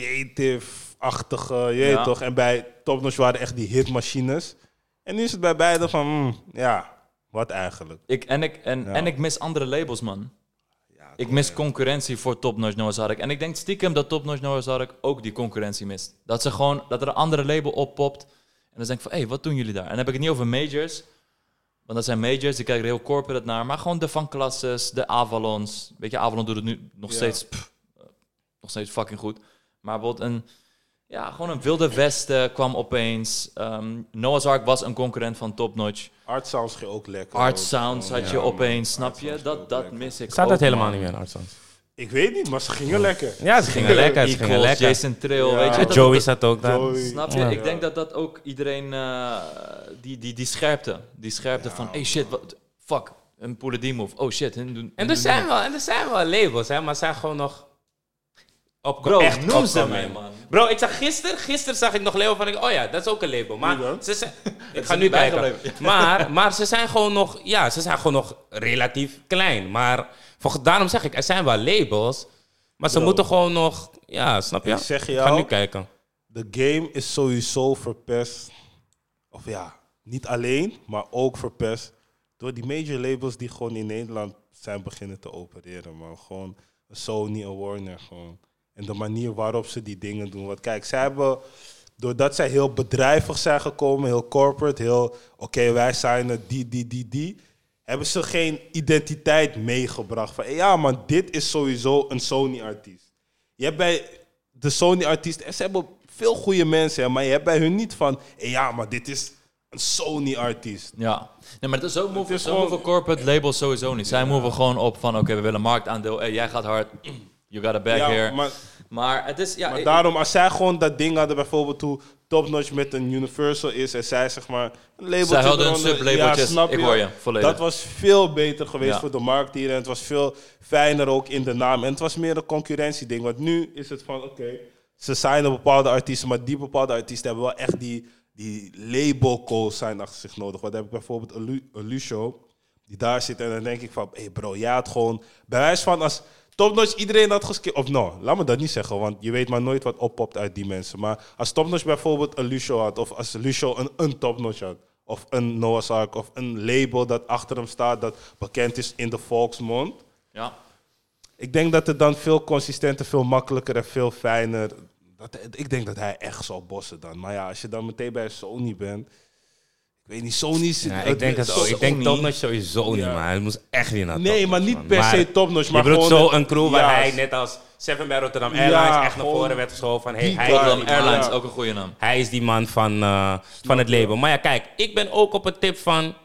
creative-achtige, je weet Ja. toch? En bij Top Notch waren echt die hitmachines. En nu is het bij beide van, mm, ja, wat eigenlijk? Ik, en, ik, en, Ja. en ik mis andere labels, man. Ja, Ik mis concurrentie voor Top Notch Noah's Ark. En ik denk stiekem dat Top Notch Noah's Ark ook die concurrentie mist. Dat ze gewoon, dat er een andere label oppopt. En dan denk ik van, hé, hey, wat doen jullie daar? En dan heb ik het niet over majors. Want dat zijn majors, die kijken er heel corporate naar. Maar gewoon de Van Classes, de Avalons. Weet je, Avalon doet het nu nog Ja. steeds, pff, eh, nog steeds fucking goed. Maar bijvoorbeeld een, ja, gewoon een Wilde Westen kwam opeens. Ehm, Noah's Ark was een concurrent van Top Notch. Art Sounds ging ook lekker. Art ook. Sounds had je Ja, opeens, man. snap Art je? Sounds ging Dat, ook dat lekker. mis ik Staat ook, dat helemaal man. niet meer in Artsounds? Ik weet niet, maar ze gingen lekker. Ja, ze gingen lekker, ze gingen Equals, lekker. Jason Trill, Ja. weet je. En dat- Joey dat- zat ook daar. Joey. Snap je? Ja. Ik denk dat dat ook iedereen, uh, die, die, die scherpte, die scherpte van, hey shit, wat, fuck, een Poele D move, oh shit. hun doen- En hun er doen zijn dat. wel, en er zijn wel labels, hè, maar zijn gewoon nog op Bro, echt noem ze opkoming. mij, man. Bro, ik zag gisteren, gisteren zag ik nog label van, ik, oh ja, dat is ook een label. Maar Wie dan? ze zijn, ik is ga een nu kijken. bijgelabel. Maar, maar ze zijn gewoon nog, ja, ze zijn gewoon nog relatief klein. Maar volgens, daarom zeg ik, er zijn wel labels, maar ze Bro. moeten gewoon nog, ja, snap je? Ik zeg je Ik ga jou, nu kijken. de game is sowieso verpest. Of ja, niet alleen, maar ook verpest. Door die major labels die gewoon in Nederland zijn beginnen te opereren, man. Gewoon een Sony, een Warner, gewoon. En de manier waarop ze die dingen doen. Want kijk, zij hebben, doordat zij heel bedrijvig zijn gekomen, heel corporate, heel, oké, okay, wij zijn het, die, die, die, die, hebben ze geen identiteit meegebracht. Van, ja man, dit is sowieso een Sony-artiest. Je hebt bij de Sony-artiesten, ze hebben veel goede mensen, hè, maar je hebt bij hun niet van, ja maar dit is een Sony-artiest. Ja, nee, maar dat is ook move, is zo gewoon- move corporate labels sowieso niet. Zij moven gewoon op van, oké, we willen marktaandeel, hey, jij gaat hard, you got a bag Ja, here. maar, Maar het is, ja... maar ik- daarom, als zij gewoon dat ding hadden, bijvoorbeeld hoe Top Notch met een Universal is en zij zeg maar een labeltje Zij hadden een eronder, sublabeltjes, snap ik hoor je, volledig. Dat was veel beter geweest Ja. voor de markt hier en het was veel fijner ook in de naam. En het was meer een concurrentieding, want nu is het van, oké, ze signen bepaalde artiesten, maar die bepaalde artiesten hebben wel echt die, die label co-sign achter zich nodig. Want dan heb ik bijvoorbeeld een Lu- een Lucio, die daar zit en dan denk ik van, hé hey bro, jij had gewoon, bij wijze van als Top Notch iedereen had geskipt, of no, laat me dat niet zeggen, want je weet maar nooit wat oppopt uit die mensen. Maar als Top Notch bijvoorbeeld een Lucio had, of als Lucio een, een Top Notch had, of een Noah's Ark, of een label dat achter hem staat, dat bekend is in de volksmond. Ja. Ik denk dat het dan veel consistenter, veel makkelijker en veel fijner. Dat, ik denk dat hij echt zal bossen dan. Maar ja, als je dan meteen bij Sony bent. Ik weet niet, Sony is. Ja, ik denk, dat, ik denk Top Notch sowieso niet, Ja. maar hij moest echt niet naar Nee, Top maar Notch, niet man. per Maar se Top Notch. Je Maar bedoelt gewoon zo een crew waar ja, hij net als Seven bij Rotterdam Ja, Airlines echt naar gewoon voren werd geschoven van hey, die hij, guy. is die Rotterdam man. Airlines, ja. ook een goede naam. Hij is die man van, eh, van het label. Maar ja, kijk, ik ben ook op het tip van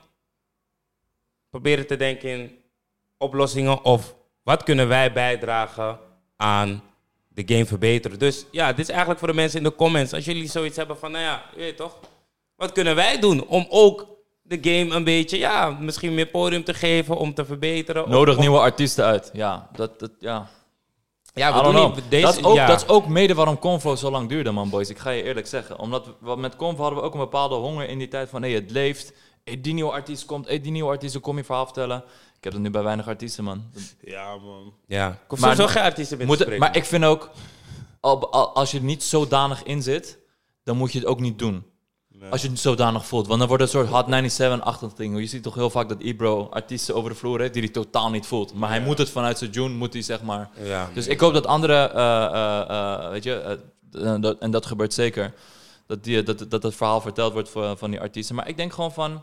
proberen te denken in oplossingen of wat kunnen wij bijdragen aan de game verbeteren. Dus ja, dit is eigenlijk voor de mensen in de comments. Als jullie zoiets hebben van, nou ja, je weet toch, wat kunnen wij doen om ook de game een beetje, ja, misschien meer podium te geven, om te verbeteren. Of- Nodig of- nieuwe artiesten uit. Ja, dat, dat, ja. Ja, I we don't doen know. niet, deze, dat, is ook, ja. dat is ook mede waarom Convo zo lang duurde, man, boys. Ik ga je eerlijk zeggen. Omdat we, wat met Convo hadden we ook een bepaalde honger in die tijd van, hé, hey, het leeft. Hey, die nieuwe artiest komt. Hey, die nieuwe artiest, kom je verhaal vertellen. Ik heb dat nu bij weinig artiesten, man. Ja, man. Ja, ik hoef Maar- sowieso geen artiesten binnen Moet te het- spreken. maar ik vind ook, al, al- als je er niet zodanig in zit, dan moet je het ook niet doen. Nee. Als je het zodanig voelt. Want dan wordt het een soort Hot negenennegentig-achtig ding. Je ziet toch heel vaak dat Ebro artiesten over de vloer heeft die hij totaal niet voelt. Maar hij moet het vanuit zijn June, moet hij zeg maar. Ja. Dus ik hoop dat andere, eh, eh, eh, weet je, eh, en dat- en dat gebeurt zeker, dat, die, dat, dat het verhaal verteld wordt voor, van die artiesten. Maar ik denk gewoon van,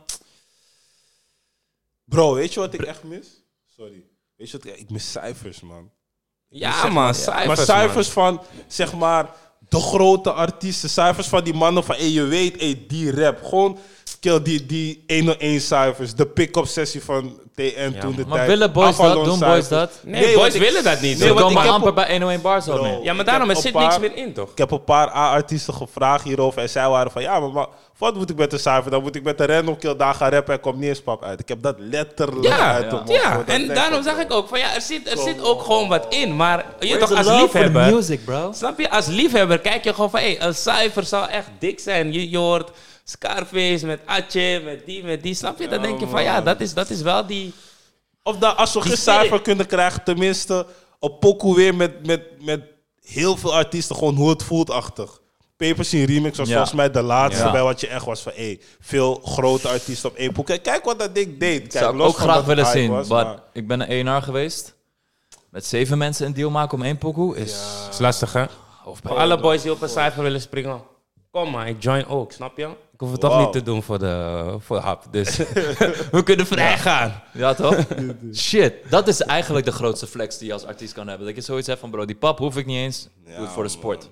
Bro, weet je wat ik echt mis? Sorry. Weet je wat ik... Ik mis cijfers, man. Ja, man, cijfers, maar cijfers van, zeg maar, de grote artiesten. Cijfers van die mannen van, hey, je weet, hey, die rap. Gewoon, kill die, die honderdéén cijfers. De pick-up sessie van T N toen de maar tijd. willen boys dat? Avalon Doen boys cijfers. dat? Nee, Nee, boys want ik- willen dat niet. Nee, Ze hoor. want komen ik heb amper op- bij honderdéén bars al Bro. meer. Ja, maar Ik daarom, heb er een zit niks paar- meer in, toch? Ik heb een paar A-artiesten gevraagd hierover en zij waren van, ja, maar, maar wat moet ik met de cijfer? Dan moet ik met de random kill daar gaan rappen en komt niet eens pap uit. Ik heb dat letterlijk Ja, uit ja. de mond ja. gehoord. Dat En denk daarom ik, zeg bro. ik ook van ja, er zit, er zit ook gewoon wat in. Maar je Where's toch the als love for the liefhebber, music, bro? snap je, als liefhebber kijk je gewoon van hé, een cijfer zal echt dik zijn. Je, je hoort Scarface met Atje, met die, met die, snap je? Dan denk je van ja, dat is, dat is wel die... Of dat als we Die geen spirit. cijfer kunnen krijgen, tenminste op pokoe weer met, met, met heel veel artiesten gewoon hoe het voelt-achtig. Papers in Remix was Ja. volgens mij de laatste Ja. bij wat je echt was van hey, veel grote artiesten op één pokoe. Kijk, kijk wat dat ding deed. Kijk, Zou ik los ook van graag dat het willen hype zien. was, maar maar- ik ben een E en R geweest. Met zeven mensen een deal maken om één pokoe is... Dat is lastig, hè? Hoofdpijn. Voor alle boys die op een cijfer willen springen. Kom maar, ik join ook, snap je? Ik hoef het toch Wow. niet te doen voor de voor hap. Dus we kunnen vrij gaan. Ja, toch? Shit, dat is eigenlijk de grootste flex die je als artiest kan hebben. Dat je zoiets hebt van, bro, die pap hoef ik niet eens. Doe het voor de sport.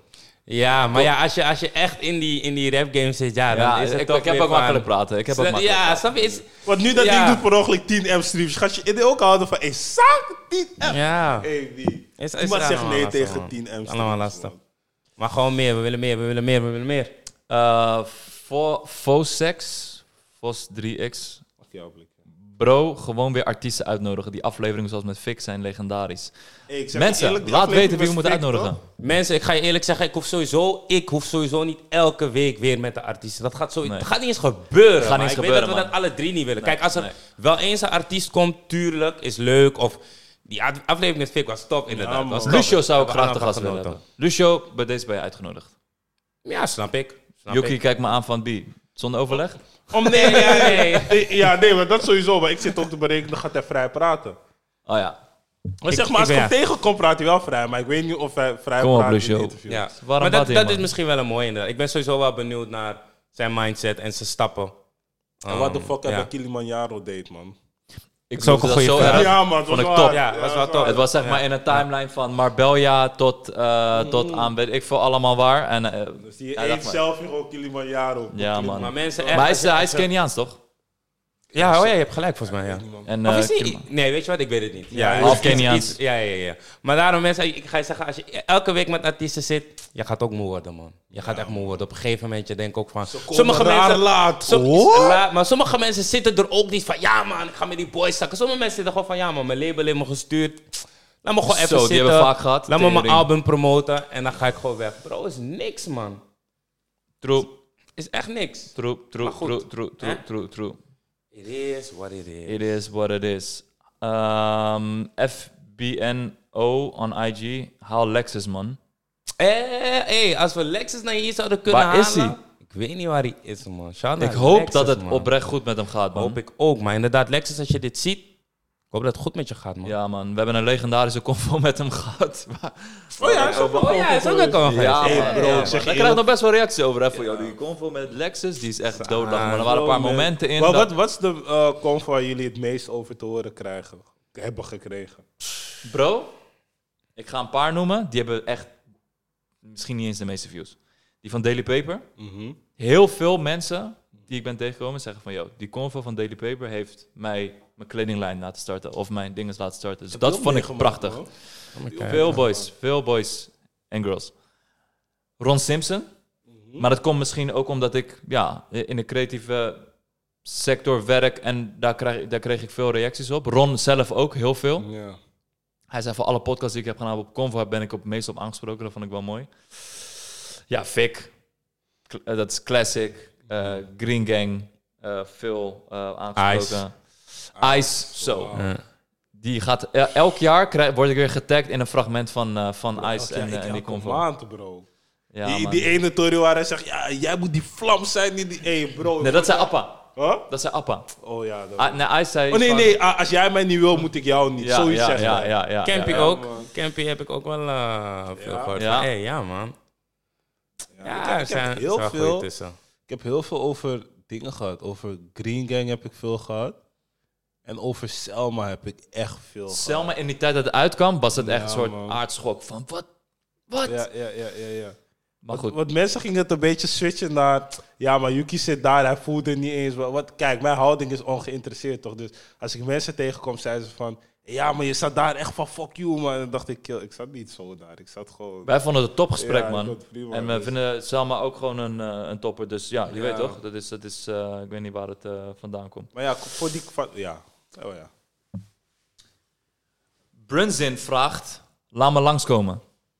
Ja, maar ja, als je, als je echt in die, in die rap game zit, ja, dan Ja, is het ik, toch ik heb weer ook van- makkelijk praten. Ik heb ook Ja, makkelijk praten. snap je? Is, Want nu dat Ja. ding doet per ongeluk tien M-streams, gaat je in ook houden van, hey, zak, tien M. ja. Hey, wie? Is, is Iemand er zegt allemaal nee lastig, tegen man. tien M-streams. Allemaal lastig. man. Maar gewoon meer, we willen meer, we willen meer, we willen meer. Uh, Fo- Fosex, Fos drie x. Mag ik jou blikken? Bro, gewoon weer artiesten uitnodigen. Die afleveringen zoals met Fik zijn legendarisch. Hey, ik zeg je Mensen, eerlijk, die laat aflevering weten wie we was moeten fik, uitnodigen. toch? Mensen, ik ga je eerlijk zeggen, ik hoef sowieso, ik hoef sowieso niet elke week weer met de artiesten. Dat gaat, zo, Nee. dat gaat niet eens gebeuren. Gaat maar niet eens ik weet gebeuren, dat we man. dat alle drie niet willen. Nee, Kijk, als er nee. wel eens een artiest komt, tuurlijk, is leuk. Of die a- aflevering met Fik was top, inderdaad. man. was top. Lucio zou ik Hebben we graag te allemaal gast willen genoten. hebben. Lucio, bij deze ben je uitgenodigd. Ja, snap ik. Snap Yuki, ik. kijk me aan van B. Zonder overleg? Om nee, ja, nee. nee, ja, nee, maar dat sowieso. Maar ik zit ook te berekenen, gaat hij vrij praten. Oh ja. Maar Ik- zeg maar, als ik ik hem ben- tegenkom, praat hij wel vrij. Maar ik weet niet of hij vrij Kom op, praat in Lucio. de interview. Ja. Waarom Maar dat, praat hij, dat man? is misschien wel een mooie inderdaad. Ik ben sowieso wel benieuwd naar zijn mindset en zijn stappen. En wat de Um, fuck ja. heb Kilimanjaro deed, man? Ik is ook bedoel, een dat goeie zo vraag. erg. Ja, man. het vond was ik wel top. hard. Ja, was wel het top. Het was zeg Ja. maar in een timeline van Marbella tot, eh, tot aan weet ik veel allemaal waar. En, eh, Dus die hij één dacht maar- selfie gewoon Kilimanjaro. Ja, man. Maar mensen maar hij echt... is, hij is Keniaans, toch? Ja, oh ja, je hebt gelijk volgens mij, ja. En, Of eh, is hij... Kim- Nee, weet je wat? Ik weet het niet. Ja, Ja, half iets- iets- Keniaans. iets- Ja, ja, ja. Maar daarom mensen, ik ga je zeggen, als je elke week met artiesten zit, je gaat ook moe worden, man. Je gaat echt moe worden. Op een gegeven moment, je denkt ook van... Sommige mensen laat. Som- What? la- maar sommige mensen zitten er ook niet van, ja man, ik ga met die boys zakken. Sommige mensen zitten gewoon van, ja man, mijn label heeft me gestuurd. Laat me gewoon even Zo, die zitten. hebben we vaak gehad. Laat me mijn Tering. album promoten en dan ga ik gewoon weg. Bro, is niks, man. True, Is echt niks. true, true, Maar goed. true, true, true, Hè? true, true. It is what it is. It is what it is. Um, F B N O on I G. Haal Lexus, man. Eh, hey, als we Lexus naar hier zouden kunnen Waar halen... is hij? Ik weet niet waar hij is, man. Shout Ik naar hoop Lexus, dat het man. oprecht goed met hem gaat, man. Hoop ik ook. Maar inderdaad, Lexus, als je dit ziet... Ik hoop dat het goed met je gaat, man. Ja, man. We hebben een legendarische convo met hem gehad. Oh ja, is ook Oh ja, is ook wel een Ja, Hey, man. bro, Ja, ik man. zeg je Daar krijg ik nog best wel reacties over. Hè, voor jou. Die convo met Lexus, die is echt doodlag. Maar er waren een paar momenten in. Maar dat- wat, wat is de uh, convo waar jullie het meest over te horen krijgen? Hebben gekregen? Bro, ik ga een paar noemen. Die hebben echt misschien niet eens de meeste views. Die van Daily Paper. Mhm. Heel veel mensen die ik ben tegengekomen zeggen van... Yo, die convo van Daily Paper heeft mij mijn kledinglijn laten starten. Of mijn dingen laten starten. Dus dat vond ik prachtig. Veel boys, veel boys en girls. Ron Simpson. Maar dat komt misschien ook omdat ik ja, in de creatieve sector werk. En daar, krijg, daar kreeg ik veel reacties op. Ron zelf ook, heel veel. Ja. Hij zei voor alle podcasts die ik heb gedaan op Convo ben ik op meestal op aangesproken. Dat vond ik wel mooi. Ja, Vic. Cl- eh, dat is classic. Eh, Green Gang. eh, veel eh, aangesproken. Ice. Zo. Ja. Die gaat el- elk jaar krijg, word ik weer getagd in een fragment van, eh, van Ice Elk jaar, en, ik eh, en die elke Convo. maand, bro. Ja, die, man. die ene tory waar hij zegt, ja, jij moet die vlam zijn. Die, die, hey, bro. Nee, dat zei Appa. Huh? Dat zei Appa. Oh ja. Dat... Ah, nee, Ice zei... oh nee, van- nee. ah, Als jij mij niet wil, moet ik jou niet. Ja, Zoiets ja, zegt ja, hij. ja, ja, Campy ja. ook. man. Campy heb ik ook wel eh, veel Ja? gehoord. Ja. Ja. Hey, ja, man. Ja, Ja, ik heb, er ik zijn, heb er heel zijn goeie veel... tussen. Ik heb heel veel over dingen gehad. Over Green Gang heb ik veel gehad. En over Selma heb ik echt veel gehad. Selma in die tijd dat het uitkwam, was het echt Ja, een soort man. aardschok van wat? Wat? Ja, ja, ja, ja, ja. Maar Want, goed. want mensen gingen het een beetje switchen naar... Ja, maar Yuki zit daar, hij voelt het niet eens. Wat, wat, kijk, mijn houding is ongeïnteresseerd, toch? Dus als ik mensen tegenkom, zeiden ze van... Ja, maar je zat daar echt van fuck you, man. En dan dacht ik, kill, ik zat niet zo daar. Ik zat gewoon... Wij vonden het een topgesprek, Ja, ik man. vond het prima, En we dus- vinden Selma ook gewoon een, eh, een topper. Dus ja, je Ja. weet toch? Dat is, dat is eh, ik weet niet waar het eh, vandaan komt. Maar ja, voor die... van- Ja. Oh ja. Brunzin vraagt, laat me langskomen.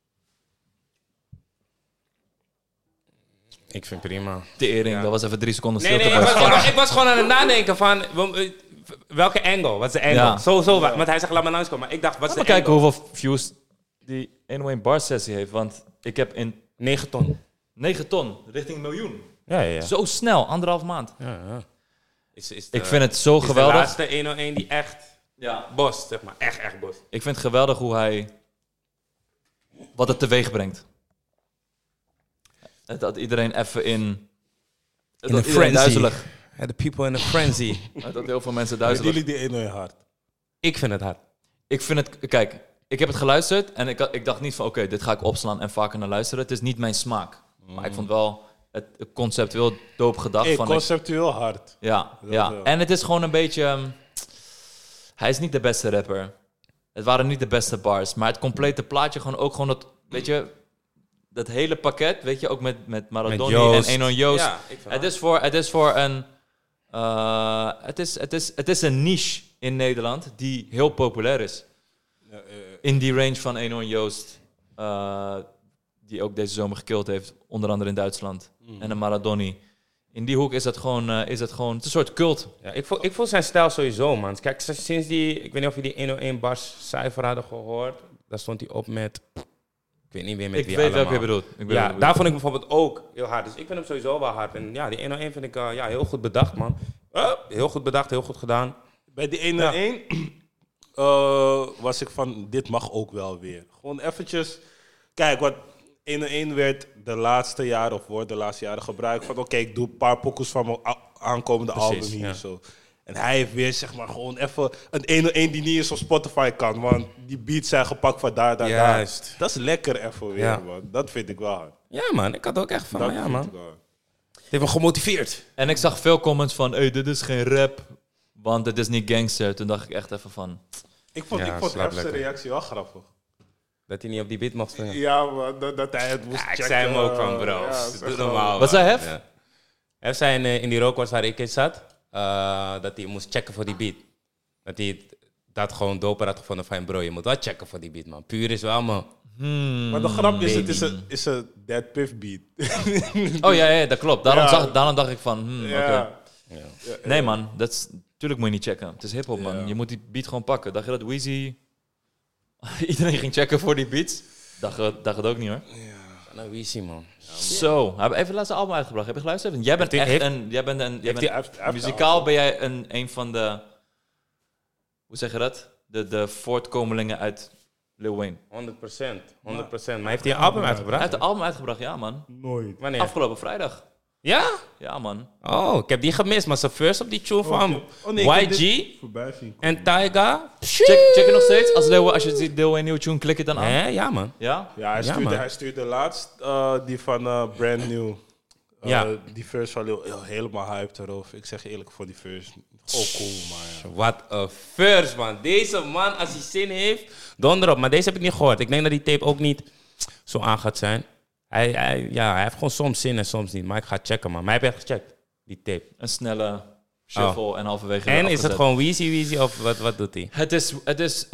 Ik vind prima. Tering, Ja. dat was even drie seconden Nee, stilte. nee, ik boys. was, ik, was, ik was gewoon aan het nadenken van... we- welke angle? Wat is de angle? Ja. Zo, zo. Want hij zegt, laat me langskomen. Maar ik dacht, wat is Laten de we kijken angle? hoeveel views die één bar sessie heeft. Want ik heb in negen ton. negen ton, richting een miljoen. Ja, ja, ja. Zo snel, anderhalf maand. ja, ja. Is, is Ik vind het zo is geweldig. de laatste honderdéén die echt Ja. bost, zeg maar. Echt, echt bost. Ik vind het geweldig hoe hij... Wat het teweeg brengt. Dat iedereen even in... In dat een iedereen frenzy. duizelig. The people in a frenzy. Dat heel veel mensen Hebben duizelig. jullie die ene hard? Ik vind het hard. Ik vind het... Kijk, ik heb het geluisterd en ik, ik dacht niet van... Oké, okay, dit ga ik opslaan en vaker naar luisteren. Het is niet mijn smaak. Mm. Maar ik vond wel het conceptueel dope gedacht. Hey, van conceptueel ik, hard. Ja, Dat ja. wel. En het is gewoon een beetje... Um, hij is niet de beste rapper. Het waren niet de beste bars. Maar het complete plaatje gewoon ook gewoon dat... Weet je... Dat hele pakket, weet je, ook met, met Maradona en Enon Joost. Ja, ik het, is voor, het is voor een... Uh, het, is, het, is, het is een niche in Nederland die heel populair is. Ja, uh, In die range van Enon Joost. Uh, die ook deze zomer gekillt heeft. Onder andere in Duitsland. Mm. En een Maradoni. In die hoek is het gewoon... Uh, is het gewoon het is een soort cult. Ja, ik, voel, ik voel zijn stijl sowieso, man. Kijk, sinds die... Ik weet niet of je die honderdéén bars cijfer hadden gehoord. Daar stond hij op met... Ik weet niet meer met ik wie weet allemaal. welke je bedoelt. Ik weet ja, daar vond ik bijvoorbeeld ook heel hard. Dus ik vind hem sowieso wel hard. En ja, die honderdéén vind ik uh, ja, heel goed bedacht, man. Uh, heel goed bedacht, heel goed gedaan. Bij die honderdéén ja. uh, was ik van, dit mag ook wel weer. Gewoon eventjes... Kijk, wat honderdéén werd de laatste jaren, of wordt de laatste jaren gebruikt van... Oké, okay, ik doe een paar pokoes van mijn a- aankomende Precies, album hier ja. zo. En hij heeft weer, zeg maar, gewoon even een honderdéén die niet eens op Spotify kan. Want die beats zijn gepakt van daar, daar, Juist. daar. Dat is lekker even weer, ja. man. Dat vind ik wel hard. Ja, man. Ik had ook echt van, dat ja, man. Het heeft me gemotiveerd. En ik zag veel comments van, hey, dit is geen rap, want het is niet gangster. Toen dacht ik echt even van... Ik vond, ja, ik vond F's reactie wel grappig. Dat hij niet op die beat mocht springen. Ja, man. Dat, dat hij het moest ja, checken. Ik zei hem ook van, bro. Ja, doe normaal. Wat zei Hef? Ja. Hef zei in, in die rookworst waar ik in zat... Uh, dat hij moest checken voor die beat. Dat hij dat gewoon doper had gevonden van... Bro, je moet wel checken voor die beat, man. Puur is wel, man. Hmm, maar de grap is, het is een, is een Dead Piff beat. Oh ja, ja, dat klopt. Daarom, ja. zag, daarom dacht ik van... Hmm, ja. Okay. Ja. Ja, nee, man. Natuurlijk moet je niet checken. Het is hiphop, man. Ja. Je moet die beat gewoon pakken. Dacht je dat Weezy... Iedereen ging checken voor die beats? Dacht, dacht het ook niet, hoor. Ja, nou, Weezy, man. Zo, we hebben even het laatste album uitgebracht. Heb je geluisterd? Jij bent heeft, echt heeft, een... Jij bent een jij bent, heeft, heeft muzikaal ben jij een, een van de... Hoe zeg je dat? De, de voortkomelingen uit Lil Wayne. honderd procent. honderd procent. Maar heeft hij een album uitgebracht? Hij heeft een album uitgebracht, ja, man. Nooit. Wanneer? Afgelopen vrijdag. Ja? Ja, man. Oh, ik heb die gemist. Maar zijn first op die tune van oh, nee, Y G zien, en Tyga. Check, check je nog steeds? Als, Lil, als je ziet Lil Wayne nieuwe tune, klik je dan aan? Ja, ja, man. Ja? Ja, hij stuurde, ja, hij stuurde laatst uh, die van uh, Brand New. Uh, ja. Die first van Lil, helemaal hyped erover. Ik zeg je eerlijk, voor die first. Oh, cool, man. Ja. Wat een first, man. Deze man, als hij zin heeft, donder op. Maar deze heb ik niet gehoord. Ik denk dat die tape ook niet zo aan gaat zijn. Hij, hij, ja, hij heeft gewoon soms zin en soms niet. Maar ik ga checken, man. Maar heb je echt gecheckt, die tape? Een snelle shuffle oh. en halverwege En is het gewoon Weezy Weezy of wat, wat doet hij? Het is, het is, uh,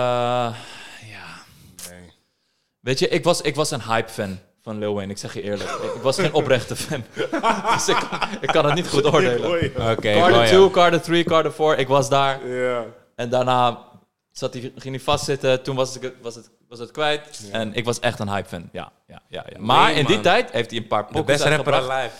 ja. Nee. Weet je, ik was, ik was een hype-fan van Lil Wayne. Ik zeg je eerlijk. Ik was geen oprechte fan. Dus ik, ik kan het niet goed oordelen. Oké. Okay, Carter twee, Carter drie, Carter vier. Ik was daar. Ja. En daarna zat hij, ging hij vastzitten. Toen was, ik, was, het, was het kwijt. Ja. En ik was echt een hype-fan. Ja, ja, ja, ja. Maar nee, in die tijd heeft hij een paar pokus uitgebracht. De beste rapper alive.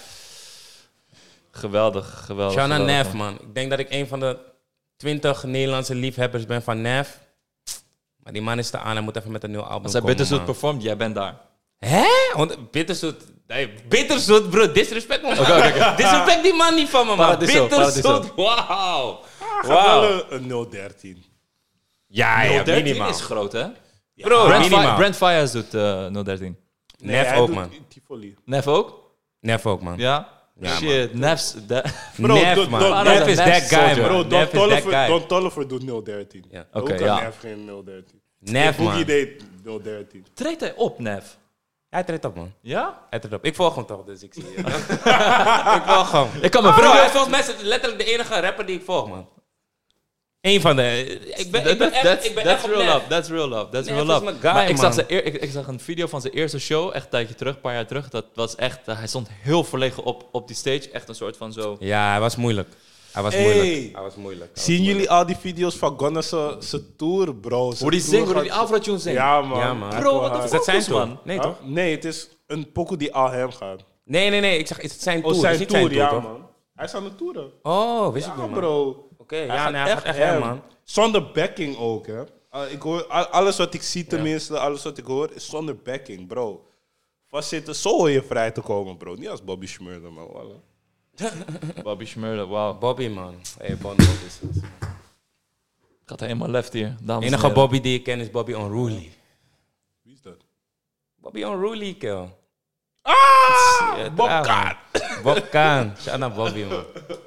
Geweldig, geweldig. Shout naar Nef, man. Ik denk dat ik een van de twintig Nederlandse liefhebbers ben van Nef. Maar die man is te aan. Hij moet even met een nieuw album Als hij Bitterzoet performt, jij bent daar. Hè? Want Bitterzoet... Nee, Bitterzoet, bro. Disrespect, man. Okay, okay, okay. Disrespect die man niet van me, man. Bitterzoet, wauw. Wauw. Een nul dertien. Ja, ja, minimaal. Is groot, hè? Ja. Bro, Brent, minimaal. Fi- Brent Fires doet uh, nul dertien. Nee, Nef ook, man. Tivoli. Nef ook? Nef ook, man. Ja? Ja, shit, Nef's... De... Bro, Nef, don, man. Don, Nef is that guy, man. Bro, Nef Don, is that guy. Don Toliver doet nul dertien. Ja. Oké, okay, ja. Nef geen nul dertien. Nef, man. Boogie deed nul dertien. Treedt hij op, Nef? Hij treedt op, man. Ja? Hij treedt op. Ik volg hem toch, dus ik zie je. Ik volg hem. Ik kan me Bro, hij is volgens mij letterlijk de enige rapper die ik volg, man. Eén van de... Ik ben, ik ben echt, that's, ik ben that's echt real love. love. That's real love. That's Nef real love. is mijn guy, maar ik man. zag, zijn eer, ik, ik zag een video van zijn eerste show, echt een tijdje terug, een paar jaar terug. Dat was echt... Uh, hij stond heel verlegen op, op die stage. Echt een soort van zo... Ja, hij was moeilijk. Hij was Hey. moeilijk. Hij was moeilijk. Hij Zien was jullie moeilijk. al die video's van Gunna zijn tour, bro? Hoe die zingt, hoe die die Afro-tune zingt. Ja, man. Ja, man. Bro, wat de Is fuck dat zijn is, tour? man? Nee, Huh? toch? Nee, het is een pokoe die al hem gaat. Nee, nee, nee. Ik zeg, is het zijn tour? Oh, zijn is niet tour, zijn tour, ja, toch? man. Hij is aan de toeren. Oh, wist ik Ja, niet, man. bro. Oké, okay, Hij ja, gaat nee, hij gaat echt hem. hem, man. Zonder backing ook, hè. Uh, ik hoor, al- alles wat ik zie tenminste, alles wat ik hoor, is zonder backing, bro. Vastzitten, zo hoor je vrij te komen, bro. Niet als Bobby Schmurder, man. Voilà. Bobby Schmurder, wauw. Bobby, man. Hey, Bon Bobby is het. Gaat helemaal left hier, dames De en enige heren. Bobby die ik ken is Bobby Unruly. Wie is dat? Bobby Unruly, kill. Ah! Shit, Bob ah, Kaan. man. Bob Kaan. Shout out Bobby, man.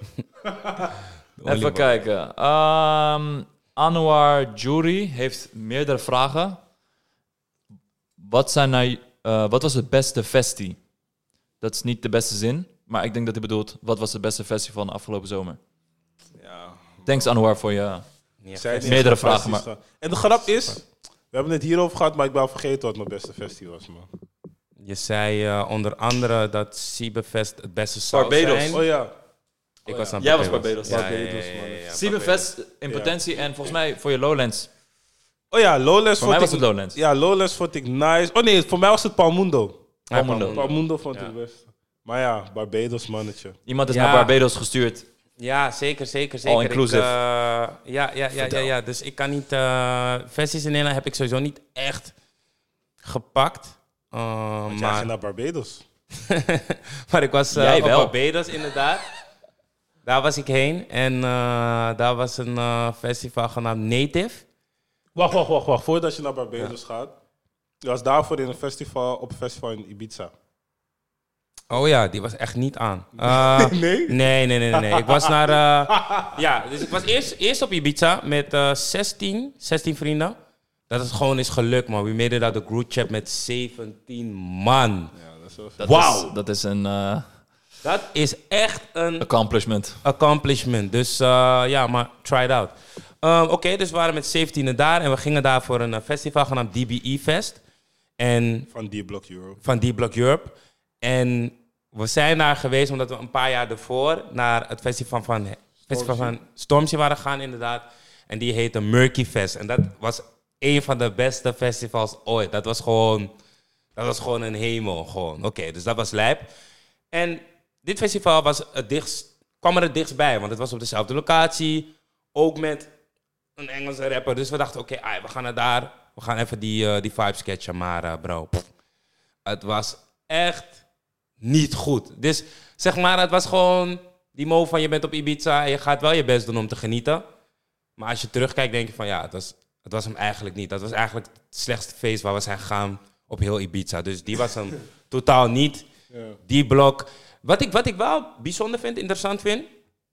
Even kijken. Ehm, Anwar Jury heeft meerdere vragen. Wat, zijn nou, uh, wat was het beste festi? Dat is niet de beste zin, maar ik denk dat hij bedoelt... wat was het beste festival van de afgelopen zomer? Ja. Thanks Anwar voor je... Ja, Zij niet Meerdere eens vragen, fantastisch maar- gaan. En de grap is, we hebben het hierover gehad, maar ik ben al vergeten wat mijn beste festival was, man. Je zei uh, onder andere dat Siebefest het beste zou Barbados. zijn. Oh ja. Ik was aan Jij was Barbados. Barbados. Ja, ja, ja, Barbados, ja, man. ja, ja, Siebenfest in Ja. potentie en volgens mij voor je Lowlands. Oh ja, Lowlands Voor mij vond was ik... het Lowlands. Ja, Lowlands vond ik nice. Oh nee, voor mij was het Palmundo. Ja, Palmundo. Palmundo. Palmundo vond Ja. ik het beste. Maar ja, Barbados, mannetje. Iemand is Ja. naar Barbados gestuurd. Ja, zeker, zeker, zeker. All inclusive. Ik, uh, ja, ja, ja, ja, Vertel. ja. Dus ik kan niet... Uh, versies in Nederland heb ik sowieso niet echt gepakt. Uh, Want jij maar, ging naar Barbados. maar ik was uh, Jij op wel. Barbados, inderdaad. Daar was ik heen. En uh, daar was een uh, festival genaamd Native. Wacht, wacht, wacht, wacht. Voordat je naar Barbados gaat. Je was daarvoor in een festival, op een festival in Ibiza. Oh ja, die was echt niet aan. Uh, Nee? Nee, nee, nee, nee, nee. Ik was naar... uh, ja, dus ik was eerst, eerst op Ibiza met uh, zestien, zestien vrienden. Dat is gewoon is gelukt, man. We made it out the group chat met zeventien man. Ja, dat is wel Dat Wauw. is, dat is een uh, Dat is echt een accomplishment. accomplishment. Dus uh, ja, maar try it out. Um, Oké, okay, dus we waren met zeventien daar en we gingen daar voor een uh, festival genaamd D B E Fest. En van D-Block Europe. van D-Block Europe. En we zijn daar geweest omdat we een paar jaar ervoor naar het festival van, festival van Stormzy waren gegaan, inderdaad. En die heette Murky Fest. En dat was een van de beste festivals ooit. Dat was gewoon, dat was gewoon een hemel. Gewoon. Oké, okay, dus dat was lijp. En dit festival was het dichtst, kwam er het dichtst bij, want het was op dezelfde locatie. Ook met een Engelse rapper. Dus we dachten, oké, okay, we gaan naar daar. We gaan even die, uh, die vibe sketchen. Maar uh, bro, pff, het was echt niet goed. Dus zeg maar, het was gewoon die mo van je bent op Ibiza en je gaat wel je best doen om te genieten. Maar als je terugkijkt, denk je van ja, het was, het was hem eigenlijk niet. Dat was eigenlijk het slechtste feest waar we zijn gegaan op heel Ibiza. Dus die was hem totaal niet. Ja. Die blok. Wat ik, wat ik wel bijzonder vind, interessant vind,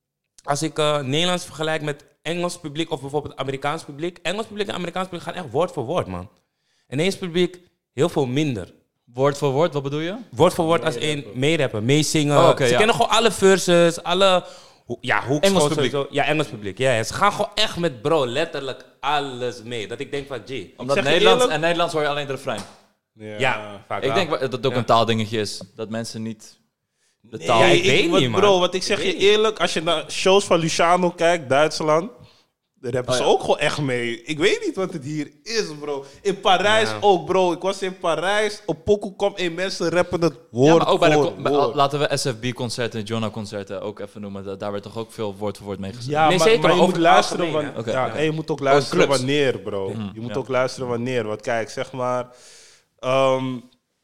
als ik uh, Nederlands vergelijk met Engels publiek of bijvoorbeeld Amerikaans publiek. Engels publiek en Amerikaans publiek gaan echt woord voor woord, man. En Nederlands publiek heel veel minder. Woord voor woord, wat bedoel je? Woord voor woord als in meerappen, meezingen. Oh, okay, ze ja. kennen gewoon alle verses, alle... ho- Ja, hoeks Engels gewoon publiek. sowieso. Ja, Engels publiek. Ja, ja. Ze gaan gewoon echt met bro, letterlijk alles mee. Dat ik denk van, G. Omdat zeg je Nederlands eerlijk- en Nederlands hoor je alleen de refrein. Ja, Ja, vaak Ik wel. denk wel dat het ook Ja. een taaldingetje is. Dat mensen niet de Nee, taal... Ja, ik weet wat- niet, man. Bro, wat ik zeg Ik je weet niet. eerlijk, als je naar shows van Luciano kijkt, Duitsland, daar hebben Oh, ze ja. ook gewoon echt mee. Ik weet niet wat het hier is, bro. In Parijs Ja. ook, bro. Ik was in Parijs, op Poco kwam één mensen rappen het woord Ja, maar ook bij de, voor con- bij- woord. laten we S F B-concerten, Jonah-concerten ook even noemen. Da- Daar werd toch ook veel woord voor woord mee gezegd. Ja, Nee, maar, zeker, maar je maar moet over het luisteren algemeen, wanneer. hè? Ja, Oké, en je moet ook luisteren clubs. wanneer, bro. Mm, je moet ja. ook luisteren wanneer. Want kijk, zeg maar. ehm,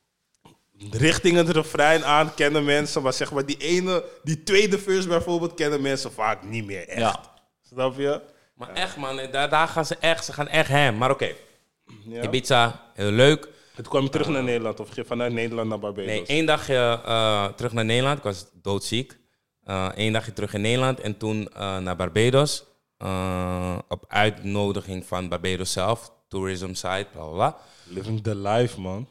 richting het refrein aan kennen mensen, maar zeg maar die ene, die tweede verse bijvoorbeeld, kennen mensen vaak niet meer echt. Ja. Snap je? Maar echt, man. Daar, daar gaan ze echt, ze gaan echt hem. Maar oké, Ja. Ibiza, heel leuk. En toen kwam je terug naar Nederland of ging je vanuit Nederland naar Barbados? Nee, één dagje uh, terug naar Nederland. Ik was doodziek. Eén dagje terug in Nederland en toen uh, naar Barbados. Uh, op uitnodiging van Barbados zelf. Tourism site, bla bla bla. Living the life, man.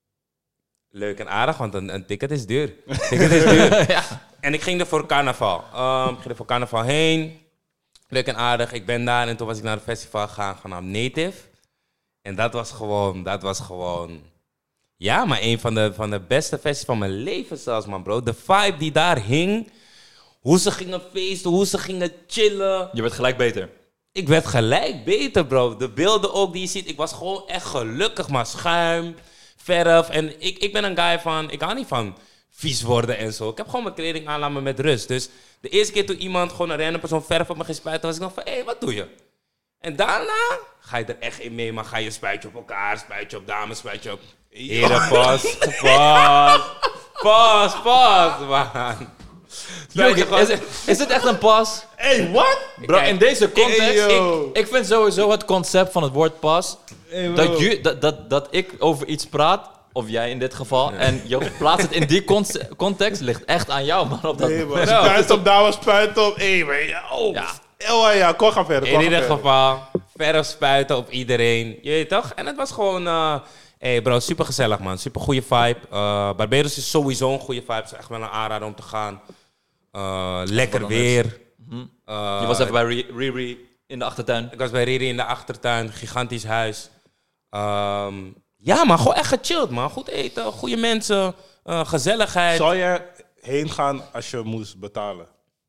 Leuk en aardig, want een, een ticket is duur. Een ticket is duur. Ja. En ik ging er voor carnaval. Um, ik ging er voor carnaval heen. Leuk en aardig. Ik ben daar en toen was ik naar een festival gegaan genaamd Native. En dat was gewoon, dat was gewoon... Ja, maar een van de, van de beste festivals van mijn leven zelfs, man, bro. De vibe die daar hing. Hoe ze gingen feesten, hoe ze gingen chillen. Je werd gelijk beter. Ik werd gelijk beter, bro. De beelden ook die je ziet. Ik was gewoon echt gelukkig, maar schuim, verf. En ik, ik ben een guy van... Ik hou niet van vies worden en zo. Ik heb gewoon mijn kleding aan, laat me met rust. Dus de eerste keer toen iemand gewoon een random persoon verf op me ging spuiten, was ik nog van, hé, hey, wat doe je? En daarna ga je er echt in mee, maar ga je spuitje op elkaar, spuitje op dames, spuitje op... Heren, pas, pas, pas, pas, man. Yogi, is, het- is het echt een pas? Hey, what? Bro, in deze context, Hey, yo. ik, ik vind sowieso het concept van het woord pas, Hey, bro. dat, je, dat, dat, dat ik over iets praat, of jij in dit geval, en je plaatst het in die conce- context, ligt echt aan jou, man. Op dat Nee, man. moment. Spuit op, daar was spuit op. Hé, man. Ja, oh. Ja. Ja, ja, kom, ga verder. kom, In ga ieder verder. geval, verf spuiten op iedereen. Je weet toch? En het was gewoon... eh hey bro, super gezellig man. Super goede vibe. Uh, Barbados is sowieso een goede vibe. Het is echt wel een aanrader om te gaan. Uh, lekker dan weer. Mhm. Uh, Je was even bij Ri- Riri in de achtertuin. Ik was bij Riri in de achtertuin. Gigantisch huis. Um, ja man, gewoon echt gechilled man. Goed eten, goede mensen. Uh, gezelligheid. Zou je heen gaan als je moest betalen?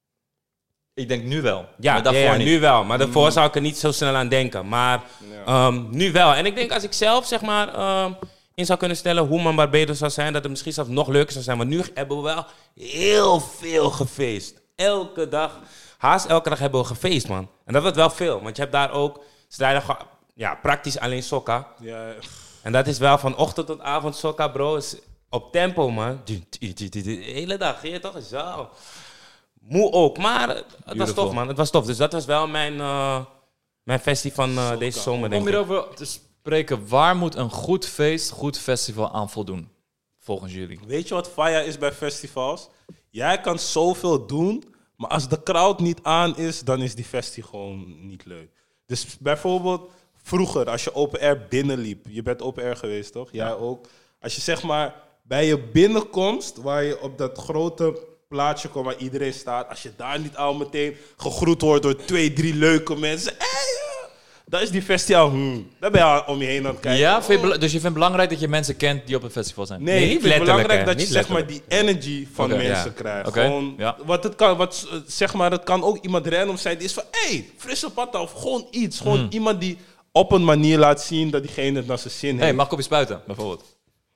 Ik denk nu wel, Ja, maar daarvoor ja, ja, niet. nu wel. Maar daarvoor zou ik er niet zo snel aan denken. Maar Ja. um, nu wel. En ik denk als ik zelf zeg maar um, in zou kunnen stellen hoe mijn Barbados zou zijn, dat het misschien zelfs nog leuker zou zijn. Want nu hebben we wel heel veel gefeest. Elke dag. Haast elke dag hebben we gefeest, man. En dat wordt wel veel. Want je hebt daar ook, ze draaien gewoon, ja, praktisch alleen sokka. Ja, En dat is wel van ochtend tot avond sokka, bro. Is op tempo, man. De hele dag, je toch? Zo. Moe ook, maar het was Beautiful. tof, man. Het was tof. Dus dat was wel mijn, uh, mijn festie van uh, deze zomer, denk Om ik. hierover te spreken, waar moet een goed feest, goed festival aan voldoen? Volgens jullie. weet je wat fire is bij festivals? Jij kan zoveel doen, maar als de crowd niet aan is, dan is die festi gewoon niet leuk. Dus bijvoorbeeld vroeger, als je open air binnenliep. Je bent open air geweest, toch? Jij ook. Als je zeg maar bij je binnenkomst, waar je op dat grote plaatsje komt waar iedereen staat. Als je daar niet al meteen gegroet wordt door twee, drie leuke mensen. Hey, ja. Dan is die festi al, hmm. Dan ben je al om je heen aan het kijken. Ja, vind je bela- dus je vindt het belangrijk dat je mensen kent die op het festival zijn? Nee, Nee, ik niet vind het letterlijk, belangrijk hè. dat je Niet zeg maar die energy van Oké, mensen ja. krijgt. Oké, Gewoon, ja. wat het kan, wat, eh, zeg maar, het kan ook iemand random zijn die is van, hé, hey, frisse patta of gewoon iets. Gewoon Hmm. iemand die op een manier laat zien dat diegene het naar zijn zin Hey, heeft. mag ik op je spuiten, bijvoorbeeld?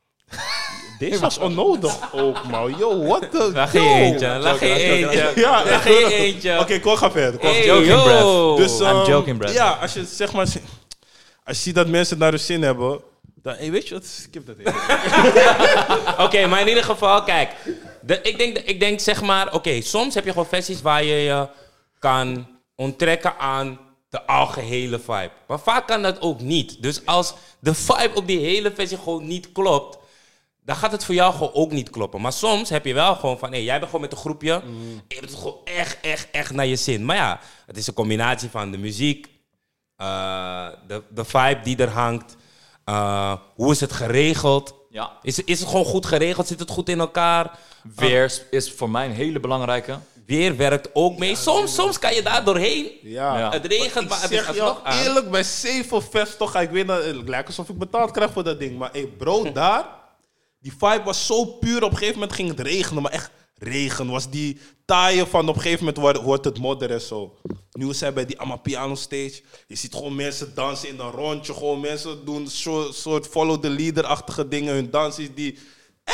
Deze was onnodig ook, man. Yo, what the... Laat yo. geen eentje, laat geen eentje. Ja, Laat geen eentje. Oké, kom, ga verder. Kom. Hey, joking, yo. bruv. Dus, I'm ehm, joking, Brad. Ja, als je zeg maar, als je ziet dat mensen het naar hun zin hebben, dan, hey, weet je wat, skip dat even. Oké, okay, maar in ieder geval, kijk. De, ik, denk, ik denk zeg maar, oké, okay, soms heb je gewoon versies waar je je kan onttrekken aan de algehele vibe. Maar vaak kan dat ook niet. Dus als de vibe op die hele versie gewoon niet klopt, dan gaat het voor jou gewoon ook niet kloppen. Maar soms heb je wel gewoon van, hé, hey, jij bent gewoon met een groepje. Mm. En je hebt het gewoon echt, echt, echt naar je zin. Maar ja, het is een combinatie van de muziek, uh, de, de vibe die er hangt. Uh, hoe is het geregeld? Ja. Is, is het gewoon goed geregeld? Zit het goed in elkaar? Weer is voor mij een hele belangrijke. Weer werkt ook mee. Soms, soms kan je daar doorheen. Ja. Ja. Het regent, maar Ik het is zeg jou alsnog aan. eerlijk, bij zeven Fest toch ga ik weer naar... Het lijkt alsof ik betaald krijg voor dat ding. Maar hey, bro, daar... Die vibe was zo puur. Op een gegeven moment ging het regenen. Maar echt regen. Was die taaien van op een gegeven moment wordt, wordt het modder en zo. Nu zijn bij die Amapiano stage. Je ziet gewoon mensen dansen in een rondje. Gewoon mensen doen soort, soort follow the leader-achtige dingen. Hun dans is die... Eh?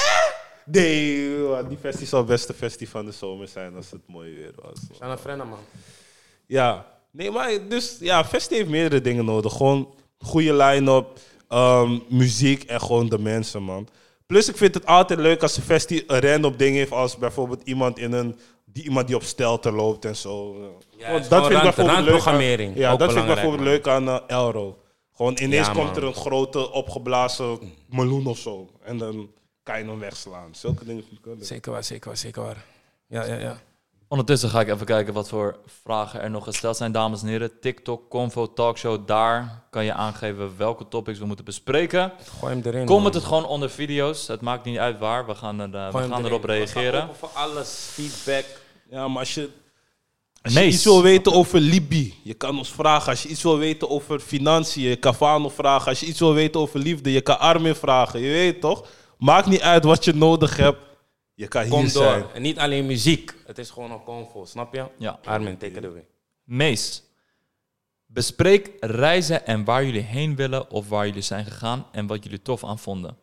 Nee, die festi zal het beste festi van de zomer zijn als het mooi weer was. Zijn een vrienden, man. Ja, nee, maar dus ja, Festi heeft meerdere dingen nodig. Gewoon goede line-up, um, muziek en gewoon de mensen, man. Plus, ik vind het altijd leuk als een Festi een random ding heeft, als bijvoorbeeld iemand in een die iemand die op stelter loopt en zo. Ja, Want is dat gewoon vind ik rand- bijvoorbeeld leuk aan, randprogrammering. ja, Ook dat vind ik belangrijk, bijvoorbeeld leuk aan uh, Elro. Gewoon ineens Ja, komt man. er een grote opgeblazen meloen of zo. En dan kan je hem wegslaan. Zulke dingen vind ik wel leuk. Zeker waar, zeker waar, zeker waar. Ja, ja, ja. Ondertussen ga ik even kijken wat voor vragen er nog gesteld zijn, dames en heren. TikTok, Convo, Talkshow, daar kan je aangeven welke topics we moeten bespreken. Gooi hem erin. Comment man. het gewoon onder video's. Het maakt niet uit waar. We gaan, er, uh, we Gooi hem gaan erin. erop We staan reageren. open voor alles, feedback. Ja, maar als je, als je Mees. iets wil weten over Libië, je kan ons vragen. Als je iets wil weten over financiën, je kan Fano vragen. Als je iets wil weten over liefde, je kan Armin vragen. Je weet toch? Maakt niet uit wat je nodig hebt. Je kan hier Kom zijn. door. En niet alleen muziek. Het is gewoon een convo, snap je? Ja. Armin, take it away. Mees, bespreek reizen en waar jullie heen willen of waar jullie zijn gegaan en wat jullie tof aan vonden.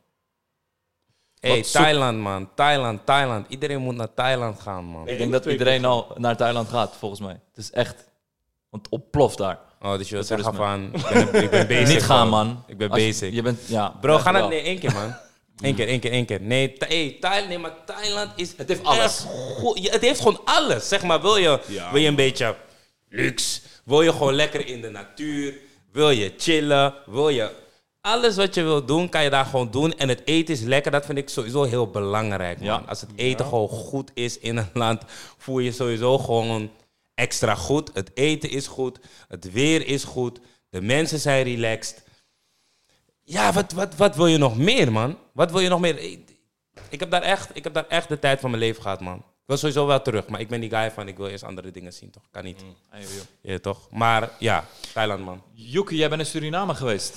Hey, Wat zoek- Thailand, man. Thailand, Thailand. Iedereen moet naar Thailand gaan, man. Ik denk dat iedereen al naar Thailand gaat, volgens mij. Het is echt, want het ontploft daar. Oh, dus je wil Dat zeggen is van... Ik ben, ik ben bezig. Niet gaan, bro. man. Ik ben Als je- bezig. Je bent, ja, Bro, ga echt naar... wel. Nee, één keer, man. Eén keer, één keer, één keer. Nee, Tha- hey, Thailand, nee, maar Thailand is... Het heeft alles. echt goed. Ja, het heeft gewoon alles. Zeg maar, wil je, Ja. wil je een beetje luxe? Wil je gewoon lekker in de natuur? Wil je chillen? Wil je... Alles wat je wil doen, kan je daar gewoon doen. En het eten is lekker. Dat vind ik sowieso heel belangrijk, man. Ja. Als het eten gewoon goed is in een land, voel je je sowieso gewoon extra goed. Het eten is goed. Het weer is goed. De mensen zijn relaxed. Ja, wat, wat, wat wil je nog meer, man? Wat wil je nog meer? Ik, ik, heb daar echt, ik heb daar echt de tijd van mijn leven gehad, man. Ik wil sowieso wel terug, maar ik ben die guy van... ik wil eerst andere dingen zien, toch? Kan niet. Hey, joh. Ja, toch? Maar ja, Thailand, man. Yuki, jij bent in Suriname geweest.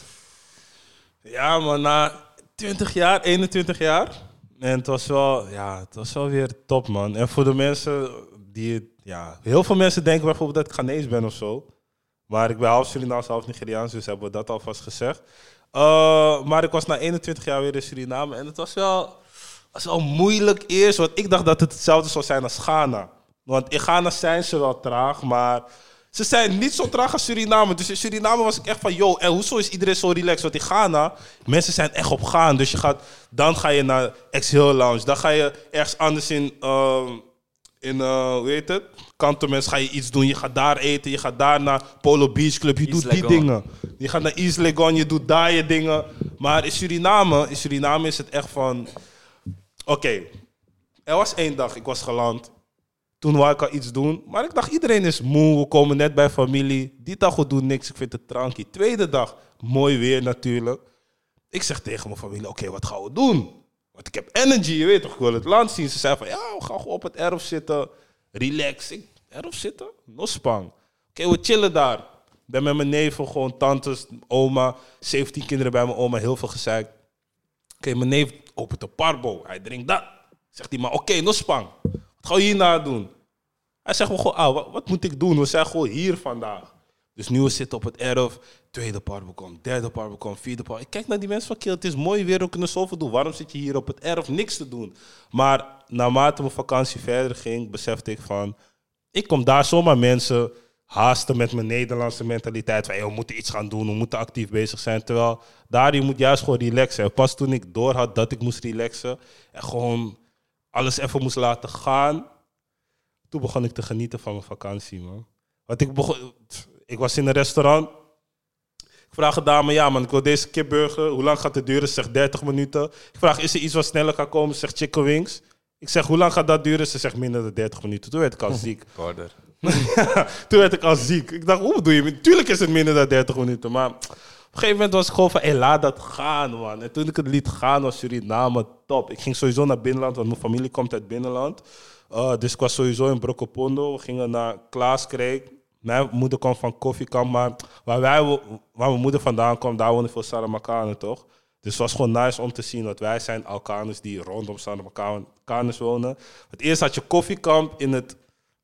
Ja, maar na twintig jaar, eenentwintig jaar. En het was wel, ja, het was wel weer top, man. En voor de mensen die het, ja, heel veel mensen denken bijvoorbeeld dat ik Ghanese ben of zo. Maar ik ben half Surinaams, half Nigeriaans, dus hebben we dat alvast gezegd. Uh, maar ik was na eenentwintig jaar weer in Suriname en het was wel, was wel moeilijk eerst, want ik dacht dat het hetzelfde zou zijn als Ghana. Want in Ghana zijn ze wel traag, maar ze zijn niet zo traag als Suriname. Dus in Suriname was ik echt van, yo, en hoezo is iedereen zo relaxed? Want in Ghana, mensen zijn echt op gaan. Dus je gaat, dan ga je naar Exhale Lounge. Dan ga je ergens anders in, uh, in uh, hoe heet het? Kantonmens ga je iets doen. Je gaat daar eten, je gaat daar naar Polo Beach Club. Je East doet die Legon. dingen. Je gaat naar East Legon, je doet daar je dingen. Maar in Suriname, in Suriname is het echt van, oké, okay, er was één dag, ik was geland. Toen wou ik al iets doen. Maar ik dacht, iedereen is moe. We komen net bij familie. Die dag, we doen niks. Ik vind het trankie. Tweede dag, mooi weer natuurlijk. Ik zeg tegen mijn familie, oké, okay, wat gaan we doen? Want ik heb energy, je weet toch, ik wil het land zien. Ze zeiden van, ja, we gaan gewoon op het erf zitten. Relax. Ik, erf zitten? Nospang. Oké, okay, we chillen daar. Ik ben met mijn neven, gewoon tantes, oma. zeventien kinderen bij mijn oma, heel veel gezeikt. Oké, okay, mijn neef opent een parbo. Hij drinkt dat. Zegt hij maar, oké, okay, Nospang. Wat gaan we hierna doen? Hij zegt gewoon, ah, wat, wat moet ik doen? We zijn gewoon hier vandaag. Dus nu we zitten op het erf. Tweede parbekom, derde parbekom, vierde parbekom. Ik kijk naar die mensen van, kill, het is mooi weer, we kunnen zoveel doen. Waarom zit je hier op het erf? Niks te doen. Maar naarmate mijn vakantie verder ging, besefte ik van, ik kom daar zomaar mensen haasten met mijn Nederlandse mentaliteit. Van, hey, we moeten iets gaan doen, we moeten actief bezig zijn. Terwijl daar, je moet juist gewoon relaxen. En pas toen ik door had dat ik moest relaxen en gewoon alles even moest laten gaan, toen begon ik te genieten van mijn vakantie, man. Want ik, begon, ik was in een restaurant. Ik vraag een dame, ja man, ik wil deze kipburger. Hoe lang gaat het duren? Ze zegt dertig minuten. Ik vraag, is er iets wat sneller kan komen? Ze zegt chicken wings. Ik zeg, hoe lang gaat dat duren? Ze zegt minder dan dertig minuten. Toen werd ik al ziek. Border. Toen werd ik al ziek. Ik dacht, hoe bedoel je? Tuurlijk is het minder dan dertig minuten. Maar op een gegeven moment was ik gewoon van, hey, laat dat gaan, man. En toen ik het liet gaan, was Suriname top. Ik ging sowieso naar binnenland, want mijn familie komt uit binnenland. Uh, dus ik was sowieso in Brokopondo. We gingen naar Klaaskreek. Mijn moeder kwam van Koffiekamp, maar waar, wij, waar mijn moeder vandaan kwam, daar wonen veel Saramakanen, toch? Dus het was gewoon nice om te zien, want wij zijn Alkaners die rondom Saramakaners wonen. Het eerst had je Koffiekamp in het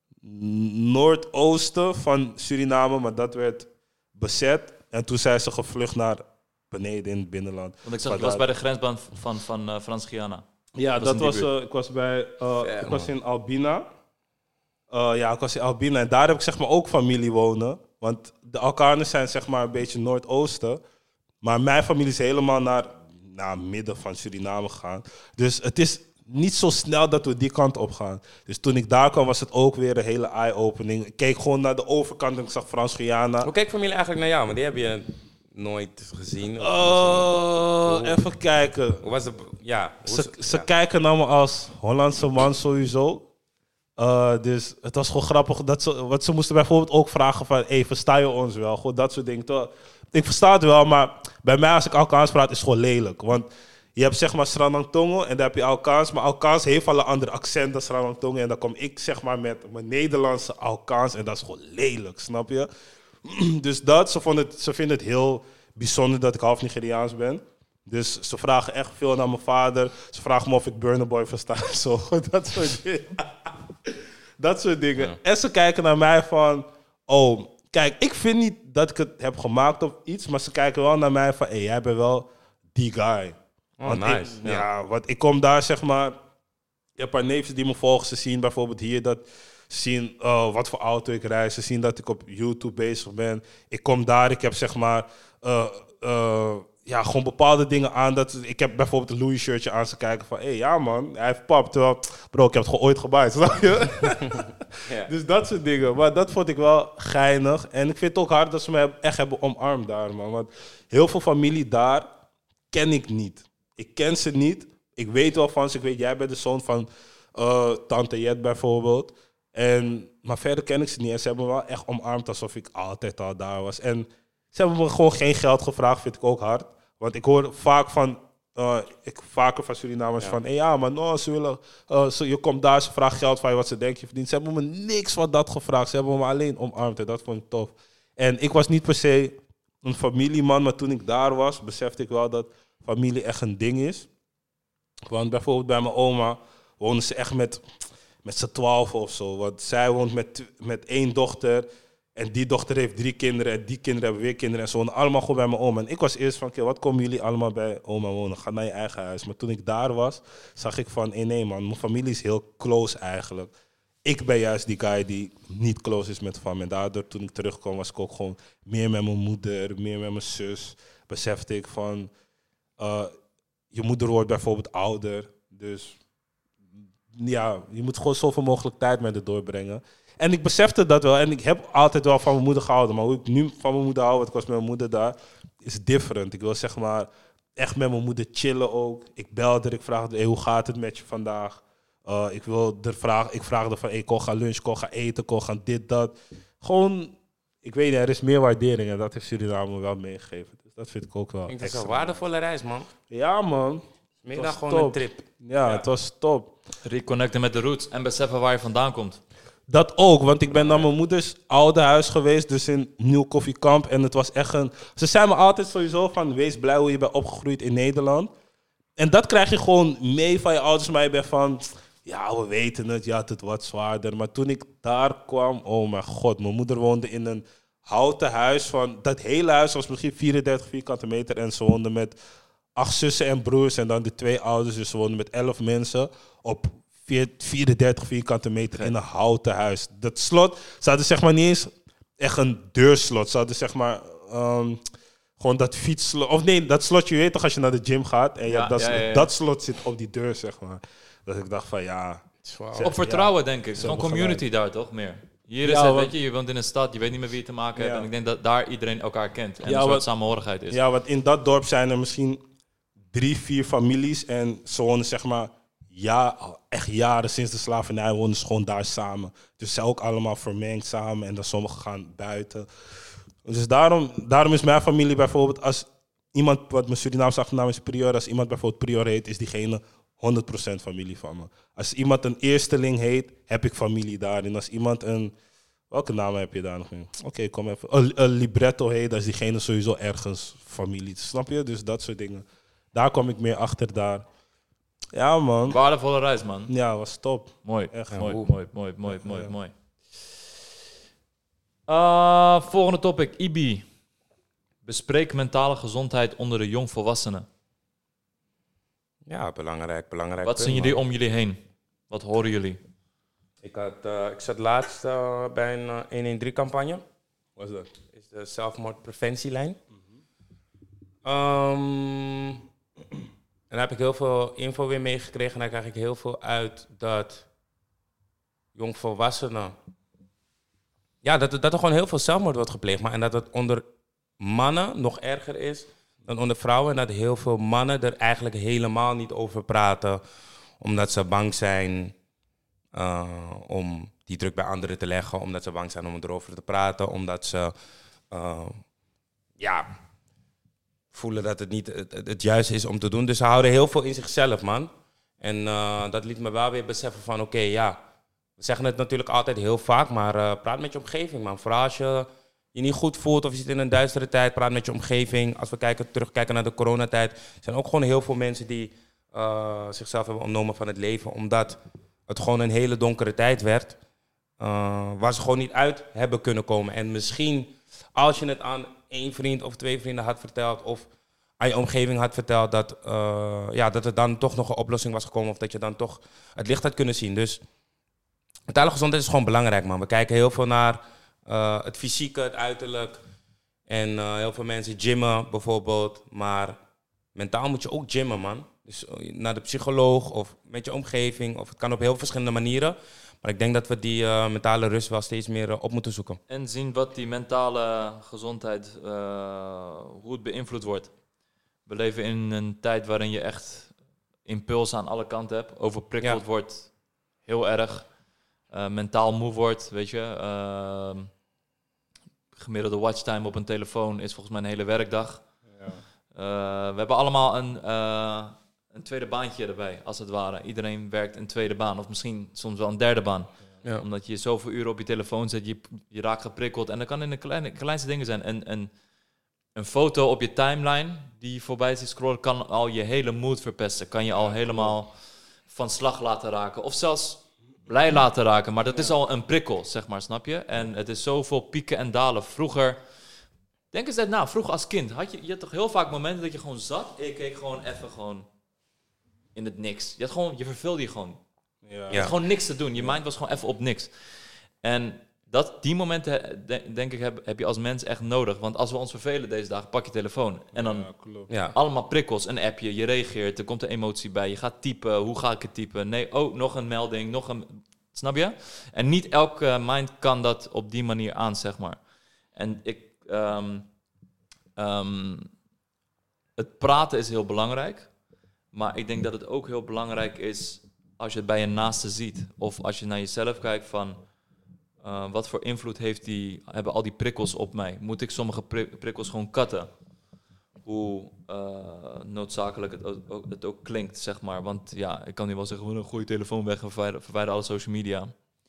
noordoosten van Suriname, maar dat werd bezet. En toen zijn ze gevlucht naar beneden in het binnenland. Want ik zag, ik was bij de grensbaan van, van uh, Frans-Guyana. Ja, dat dat was was, in die uh, ik was bij, uh, Ja, ik was man. in Albina. Uh, ja, ik was in Albina en daar heb ik zeg maar ook familie wonen. Want de Alkaners zijn zeg maar een beetje noordoosten. Maar mijn familie is helemaal naar, naar midden van Suriname gegaan. Dus het is niet zo snel dat we die kant op gaan. Dus toen ik daar kwam was het ook weer een hele eye-opening. Ik keek gewoon naar de overkant en ik zag Frans-Guyana. Hoe kijkt familie eigenlijk naar jou? Want die heb je nooit gezien. Of Oh, Hoe- even kijken. Hoe was het? Ja. hoe Ze, is- ze ja. kijken naar me als Hollandse man sowieso. Uh, dus het was gewoon grappig. Dat ze, wat ze moesten bijvoorbeeld ook vragen van, hey, versta je ons wel? Gewoon dat soort dingen. Terwijl, ik versta het wel, maar bij mij als ik Alkaans praat is het gewoon lelijk. Want je hebt zeg maar Sranang Tongo en dan heb je Alkaans. Maar Alkaans heeft al een ander accent dan Sranang Tongo. En dan kom ik zeg maar met mijn Nederlandse Alkaans en dat is gewoon lelijk, snap je? Dus dat, ze, vonden het, ze vinden het heel bijzonder dat ik half Nigeriaans ben. Dus ze vragen echt veel naar mijn vader. Ze vragen me of ik Burna Boy versta. Zo, dat soort dingen. Dat soort dingen. Ja. En ze kijken naar mij van, oh, kijk, ik vind niet dat ik het heb gemaakt of iets, maar ze kijken wel naar mij van, hé, hey, jij bent wel die guy. Oh, Want nice. Ik, Ja. ja, want ik kom daar, zeg maar, je hebt een paar neefjes die me volgen. Ze zien bijvoorbeeld hier dat, ze zien uh, wat voor auto ik rijd. Ze zien dat ik op YouTube bezig ben. Ik kom daar, ik heb zeg maar, uh, uh, ja, gewoon bepaalde dingen aan. Dat, ik heb bijvoorbeeld een Louis shirtje aan ze kijken van... Hé, hey, ja man, hij heeft pap. Terwijl, bro, ik heb het gewoon ooit gebaaid, snap je? Ja. Dus dat soort dingen. Maar dat vond ik wel geinig. En ik vind het ook hard dat ze me echt hebben omarmd daar, man. Want heel veel familie daar ken ik niet. Ik ken ze niet. Ik weet wel van ze. Ik weet, jij bent de zoon van uh, tante Jet bijvoorbeeld. En, maar verder ken ik ze niet. En ze hebben me wel echt omarmd alsof ik altijd al daar was. En ze hebben me gewoon geen geld gevraagd, vind ik ook hard. Want ik hoor vaak van, uh, ik, vaker van Surinamers ja. van... Hey, ja, maar no, ze willen, uh, ze, je komt daar, ze vragen geld van je, wat ze denken je verdient. Ze hebben me niks van dat gevraagd. Ze hebben me alleen omarmd en dat vond ik tof. En ik was niet per se een familieman, maar toen ik daar was, besefte ik wel dat familie echt een ding is. Want bijvoorbeeld bij mijn oma wonen ze echt met, met z'n twaalf of zo. Want zij woont met, met één dochter en die dochter heeft drie kinderen en die kinderen hebben weer kinderen. En ze wonen allemaal gewoon bij mijn oma. En ik was eerst van, okay, wat komen jullie allemaal bij oma wonen? Ga naar je eigen huis. Maar toen ik daar was, zag ik van, hey, nee man, mijn familie is heel close eigenlijk. Ik ben juist die guy die niet close is met familie. En daardoor, toen ik terugkwam, was ik ook gewoon meer met mijn moeder, meer met mijn zus. Besefte ik van, uh, je moeder wordt bijvoorbeeld ouder. Dus ja, je moet gewoon zoveel mogelijk tijd met haar doorbrengen. En ik besefte dat wel. En ik heb altijd wel van mijn moeder gehouden. Maar hoe ik nu van mijn moeder hou, want ik was met mijn moeder daar, is different. Ik wil zeg maar echt met mijn moeder chillen ook. Ik belde er, ik vraagde, hey, hoe gaat het met je vandaag? Uh, ik, wil er vraag, ik vraagde van, hey, kon gaan lunchen, kon gaan eten, kon gaan dit, dat. Gewoon, ik weet niet, er is meer waardering. En dat heeft Suriname wel meegegeven. Dus dat vind ik ook wel. Ik denk dat is een waardevolle reis, man. Ja, man. Meer dan gewoon top. een trip. Ja, ja, het was top. Reconnecten met de roots en beseffen waar je vandaan komt. Dat ook, want ik ben naar mijn moeders oude huis geweest, dus in Nieuw Koffiekamp. En het was echt een... Ze zei me altijd sowieso van, wees blij hoe je bent opgegroeid in Nederland. En dat krijg je gewoon mee van je ouders, maar je bent van... Ja, we weten het, je had het wat zwaarder. Maar toen ik daar kwam, oh mijn god, mijn moeder woonde in een houten huis van... Dat hele huis was misschien vierendertig vierkante meter en ze woonde met acht zussen en broers en dan de twee ouders. Dus ze woonden met elf mensen op vierendertig vierkante meter in een houten huis. Dat slot, ze hadden zeg maar niet eens echt een deurslot. Ze hadden zeg maar um, gewoon dat fietsslot. Of nee, dat slotje, je weet toch als je naar de gym gaat en je ja, hebt dat, ja, slot, ja, ja. dat slot zit op die deur, zeg maar. Dat ik dacht van ja... Wow. Op vertrouwen, ja, denk ik. Gewoon hebben community gelijk. daar, toch? Meer. Hier is Ja, het, want- weet je, je woont in een stad, je weet niet meer wie je te maken hebt. Ja. En ik denk dat daar iedereen elkaar kent. En Ja, een soort wat- samenhorigheid is. Ja, want in dat dorp zijn er misschien drie, vier families. En ze wonen zeg maar ja, al echt jaren sinds de slavernij wonen ze gewoon daar samen. Dus ze ook allemaal vermengd samen en dan sommigen gaan buiten. Dus daarom, daarom is mijn familie bijvoorbeeld, als iemand, wat mijn Surinaamse achternaam is Prior, als iemand bijvoorbeeld Prior heet, is diegene honderd procent familie van me. Als iemand een eersteling heet, heb ik familie daar. En als iemand een... Welke naam heb je daar nog in? Oké, okay, kom even. Een, een libretto heet, dan is diegene sowieso ergens familie. Snap je? Dus dat soort dingen. Daar kom ik meer achter daar. Ja, man. Waardevolle reis, man. Ja, was top. Mooi, Echt. mooi, Oeh. mooi, mooi, mooi, Ja, mooi, ja. mooi. Uh, volgende topic, Ibi. Bespreek mentale gezondheid onder de jongvolwassenen. Ja, belangrijk, belangrijk. Wat punt, zien jullie man. om jullie heen? Wat horen jullie? Ik, had, uh, ik zat laatst uh, bij een uh, honderddertien-campagne. Wat is dat? Is de zelfmoordpreventielijn. Um, en daar heb ik heel veel info weer meegekregen. En daar krijg ik heel veel uit dat jongvolwassenen... Ja, dat, er- dat er gewoon heel veel zelfmoord wordt gepleegd. Maar, en dat het onder mannen nog erger is dan onder vrouwen. En dat heel veel mannen er eigenlijk helemaal niet over praten. Omdat ze bang zijn uh, om die druk bij anderen te leggen. Omdat ze bang zijn om erover te praten. Omdat ze... Uh, ja, voelen dat het niet het, het, het juiste is om te doen. Dus ze houden heel veel in zichzelf, man. En uh, dat liet me wel weer beseffen van, oké, okay, ja... We zeggen het natuurlijk altijd heel vaak, maar uh, praat met je omgeving, man. Vooral als je je niet goed voelt of je zit in een duistere tijd, praat met je omgeving. Als we kijken, terugkijken naar de coronatijd, zijn ook gewoon heel veel mensen die uh, zichzelf hebben ontnomen van het leven. Omdat het gewoon een hele donkere tijd werd, uh, waar ze gewoon niet uit hebben kunnen komen. En misschien als je het aan één vriend of twee vrienden had verteld of aan je omgeving had verteld, dat, uh, ja, dat er dan toch nog een oplossing was gekomen of dat je dan toch het licht had kunnen zien. Dus mentale gezondheid is gewoon belangrijk, man. We kijken heel veel naar uh, het fysieke, het uiterlijk. En uh, heel veel mensen gymmen bijvoorbeeld. Maar mentaal moet je ook gymmen, man. Dus uh, naar de psycholoog of met je omgeving. Of het kan op heel verschillende manieren. Maar ik denk dat we die uh, mentale rust wel steeds meer uh, op moeten zoeken. En zien wat die mentale gezondheid, uh, hoe het beïnvloed wordt. We leven in een tijd waarin je echt impuls aan alle kanten hebt. Overprikkeld ja. wordt heel erg. Uh, mentaal moe wordt, weet je. Uh, gemiddelde watchtime op een telefoon is volgens mij een hele werkdag. Ja. Uh, we hebben allemaal een, uh, een tweede baantje erbij, als het ware. Iedereen werkt een tweede baan, of misschien soms wel een derde baan. Ja. Omdat je zoveel uren op je telefoon zet, je, je raakt geprikkeld. En dat kan in de kleine, kleinste dingen zijn. En, en een foto op je timeline die voorbij ziet scrollen, kan al je hele mood verpesten. Kan je al helemaal van slag laten raken. Of zelfs blij laten raken. Maar dat is al een prikkel, zeg maar, snap je? En het is zoveel pieken en dalen. Vroeger, denk eens dat nou, vroeger als kind, had je, je had toch heel vaak momenten dat je gewoon zat. En je keek gewoon even gewoon in het niks. Je had gewoon, je verveelde je gewoon. Ja. Je had gewoon niks te doen. Je mind was gewoon even op niks. En dat, die momenten, denk ik, heb, heb je als mens echt nodig. Want als we ons vervelen deze dagen, pak je telefoon. En dan ja, ja. allemaal prikkels, een appje, je reageert, er komt een emotie bij. Je gaat typen, hoe ga ik het typen? Nee, oh, nog een melding, nog een... Snap je? En niet elke mind kan dat op die manier aan, zeg maar. En ik... Um, um, het praten is heel belangrijk. Maar ik denk dat het ook heel belangrijk is als je het bij je naaste ziet. Of als je naar jezelf kijkt van... Uh, wat voor invloed heeft die, hebben al die prikkels op mij? Moet ik sommige prik- prikkels gewoon cutten? Hoe uh, noodzakelijk het ook, het ook klinkt, zeg maar. Want ja, ik kan nu wel zeggen, een goede telefoon weg en verwijder, verwijder alle social media.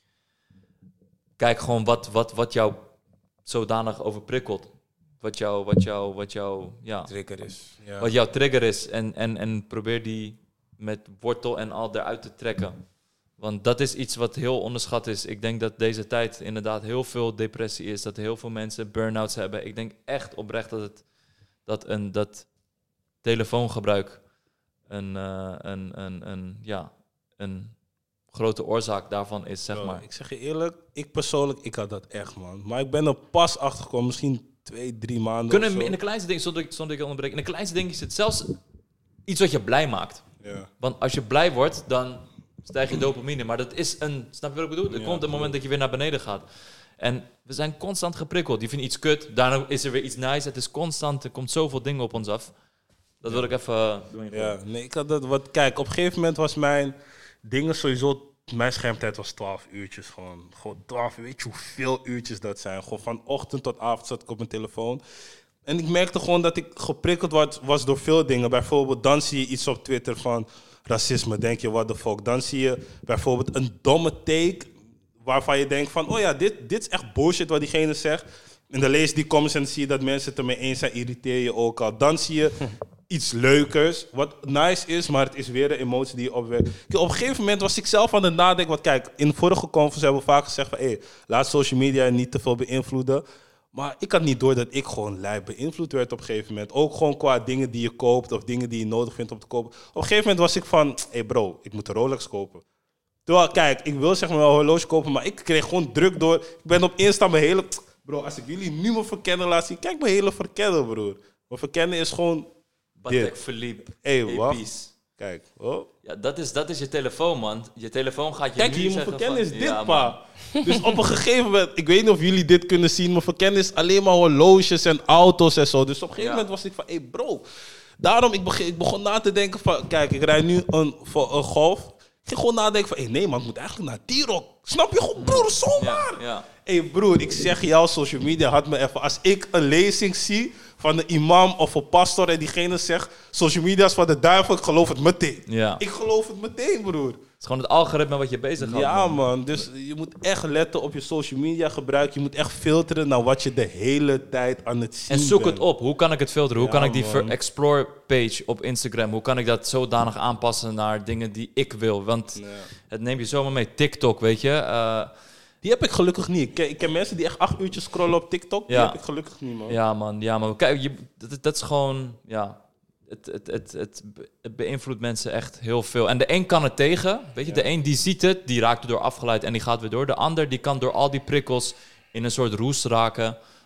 Kijk gewoon wat, wat, wat jou zodanig overprikkelt. Wat jou, wat jou, wat jou, ja, trigger is. Ja. Wat jouw trigger is. En, en, en probeer die met wortel en al eruit te trekken. Want dat is iets wat heel onderschat is. Ik denk dat deze tijd inderdaad heel veel depressie is. Dat heel veel mensen burn-outs hebben. Ik denk echt oprecht dat het dat een dat telefoongebruik een, uh, een, een, een, ja, een grote oorzaak daarvan is, zeg maar. Ik zeg je eerlijk, ik persoonlijk, ik had dat echt, man. Maar ik ben er pas achter gekomen, misschien twee, drie maanden Kunnen of zo. In de kleinste dingen, zonder, zonder ik onderbreek, in de kleinste dingen is het zelfs iets wat je blij maakt. Ja. Want als je blij wordt, dan stijg je dopamine. Maar dat is een... Snap je wat ik bedoel? Er ja, komt een moment dat je weer naar beneden gaat. En we zijn constant geprikkeld. Die vinden iets kut. Daarna is er weer iets nice. Het is constant. Er komt zoveel dingen op ons af. Dat wil ik even uh, doen. Ja, nee, ik had dat... Wat, kijk, op een gegeven moment was mijn... Dingen sowieso... Mijn schermtijd was twaalf uurtjes gewoon. Gewoon twaalf, weet je hoeveel uurtjes dat zijn? Gewoon van ochtend tot avond zat ik op mijn telefoon. En ik merkte gewoon dat ik geprikkeld was, was door veel dingen. Bijvoorbeeld, dan zie je iets op Twitter van... racisme, denk je, what the fuck. Dan zie je bijvoorbeeld een domme take waarvan je denkt van... oh ja, dit, dit is echt bullshit wat diegene zegt. En dan lees je die comments en dan zie je dat mensen het ermee eens zijn. Irriteer je ook al. Dan zie je iets leukers, wat nice is, maar het is weer de emotie die je opwekt. Kijk, op een gegeven moment was ik zelf aan het nadenken. Want kijk, in de vorige conference hebben we vaak gezegd van... hey, laat social media niet te veel beïnvloeden. Maar ik had niet door dat ik gewoon lijp beïnvloed werd op een gegeven moment. Ook gewoon qua dingen die je koopt of dingen die je nodig vindt om te kopen. Op een gegeven moment was ik van, hé hey bro, ik moet een Rolex kopen. Terwijl, kijk, ik wil zeg maar wel een horloge kopen, maar ik kreeg gewoon druk door. Ik ben op Insta mijn hele... Bro, als ik jullie nu mijn verkennen laat zien, kijk mijn hele verkennen, broer. Mijn verkennen is gewoon Patek Philippe. Hé, hey, wacht. Kijk, oh. Ja, dat is, dat is je telefoon, man. Je telefoon gaat je Kijk, nu hier, zeggen mijn verkennen van, is dit, ja, pa. Dus op een gegeven moment, ik weet niet of jullie dit kunnen zien, mijn verkennen is alleen maar horloges en auto's en zo. Dus op een gegeven ja. moment was ik van, hé hey bro. Daarom, ik begon, ik begon na te denken van, kijk, ik rijd nu een, voor een Golf. Ik ging gewoon nadenken van, hé hey, nee man, ik moet eigenlijk naar T-Rock. Snap je gewoon, broer, zomaar. Hé ja, ja. hey, broer, ik zeg jou, social media had me even, als ik een lezing zie van de imam of een pastor en diegene zegt, social media is van de duivel, ik geloof het meteen. Ja. Ik geloof het meteen, broer. Het is gewoon het algoritme wat je bezig houdt. Ja, man. man. Dus je moet echt letten op je social media gebruik. Je moet echt filteren naar wat je de hele tijd aan het zien En zoek bent. het op. Hoe kan ik het filteren? Hoe ja, kan ik die man. explore page op Instagram, hoe kan ik dat zodanig aanpassen naar dingen die ik wil? Want ja. het neemt je zomaar mee. TikTok, weet je. Uh, die heb ik gelukkig niet. Ik ken, ik ken mensen die echt acht uurtjes scrollen op TikTok. Die ja. heb ik gelukkig niet, man. Ja, man. Ja, man. Kijk, je, dat, dat is gewoon... Ja. Het, het, het, het, het beïnvloedt mensen echt heel veel. En de een kan het tegen. Weet je, ja. de een die ziet het, die raakt erdoor afgeleid en die gaat weer door. De ander die kan door al die prikkels in een soort roest raken.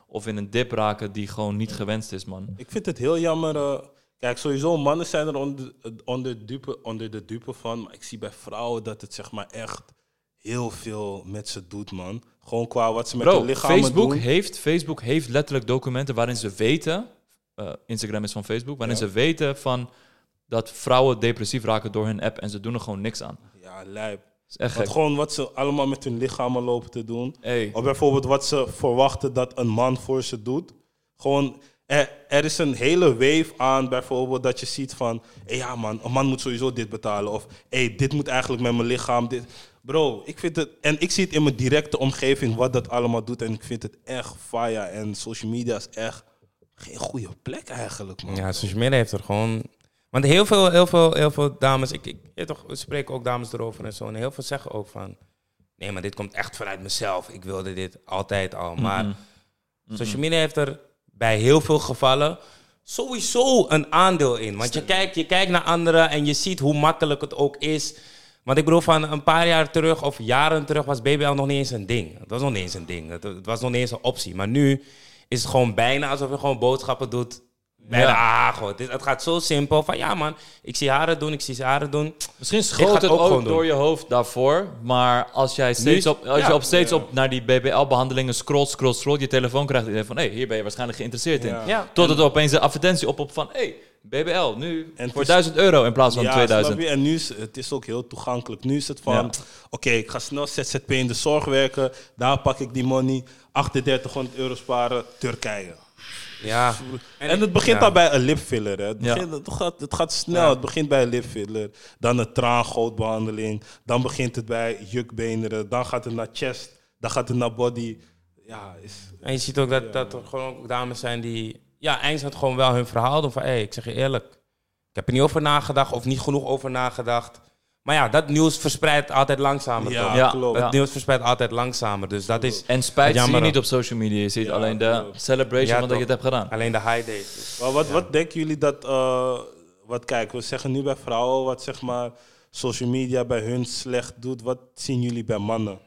of in een dip raken die gewoon niet gewenst is, man. Ik vind het heel jammer. Uh, kijk, sowieso, mannen zijn er onder, onder, dupe, onder de dupe van. Maar ik zie bij vrouwen dat het zeg maar echt heel veel met ze doet, man. Gewoon qua wat ze met Bro, hun lichamen Facebook doen. heeft, Facebook heeft letterlijk documenten waarin ze weten... Uh, Instagram is van Facebook, waarin Ja. ze weten van dat vrouwen depressief raken door hun app en ze doen er gewoon niks aan. Ja, lijp. Dat is echt Want gek. gewoon wat ze allemaal met hun lichamen lopen te doen. Hey. Of bijvoorbeeld wat ze verwachten dat een man voor ze doet. Gewoon, er, er is een hele wave aan bijvoorbeeld dat je ziet van... Hey, ja man, een man moet sowieso dit betalen. Of hey, dit moet eigenlijk met mijn lichaam. Dit. Bro, ik vind het... En ik zie het in mijn directe omgeving wat dat allemaal doet. En ik vind het echt fire. En social media is echt geen goede plek eigenlijk, man. Ja, social media heeft er gewoon... Want heel veel, heel veel, heel veel dames... Ik, ik, ja, toch, we spreken ook dames erover en zo. En heel veel zeggen ook van... Nee, maar dit komt echt vanuit mezelf. Ik wilde dit altijd al. Maar Mm-mm. social media heeft er bij heel veel gevallen... sowieso een aandeel in. Want je kijkt, je kijkt naar anderen en je ziet hoe makkelijk het ook is... Want ik bedoel, van een paar jaar terug of jaren terug was B B L nog niet eens een ding. Het was nog niet eens een ding. Het, het was nog niet eens een optie. Maar nu is het gewoon bijna alsof je gewoon boodschappen doet bij Ja. de Hago. Het, is- het gaat zo simpel van, ja man, ik zie haren doen, ik zie ze haren doen. Misschien Dit schoot gaat het ook ook, gewoon doen. door je hoofd daarvoor, maar als jij steeds Nu- op, als ja. je op steeds Ja. op naar die B B L-behandelingen scrolt, scrolt, scrolt, je telefoon krijgt en je denkt van, hé, hey, hier ben je waarschijnlijk geïnteresseerd in. Ja. Ja. Tot het opeens een advertentie op op van, hé, hey, B B L, nu En het voor is- duizend euro in plaats van Ja, tweeduizend. snap je? En nu is het is ook heel toegankelijk. Nu is het van, Ja. oké, ik ga snel Z Z P in de zorg werken. Daar pak ik die money. achtendertighonderd euro sparen, Turkije. Ja. En, het begint ja. al bij een lipfiller. Hè. Het, Ja. begint, het, gaat, het gaat snel. Ja. Het begint bij een lipfiller. Dan een traangootbehandeling. Dan begint het bij jukbeenderen. Dan gaat het naar chest. Dan gaat het naar body. Ja, is... En je ziet ook dat, dat er gewoon ook dames zijn die... Ja, eindstand gewoon wel hun verhaal doen van... Hé, hey, ik zeg je eerlijk. Ik heb er niet over nagedacht of niet genoeg over nagedacht. Maar ja, dat nieuws verspreidt altijd langzamer. Ja, toch? Ja. klopt. Dat Ja. nieuws verspreidt altijd langzamer. Dus dat is En spijt zie je Jammer. niet op social media, je ziet Ja, alleen de klopt. celebration Ja, van dat je het toch. hebt gedaan. alleen de high days. Maar wat, wat denken jullie dat... eh, wat kijk, we zeggen nu bij vrouwen... Wat zeg maar social media bij hun slecht doet. Wat zien jullie bij mannen?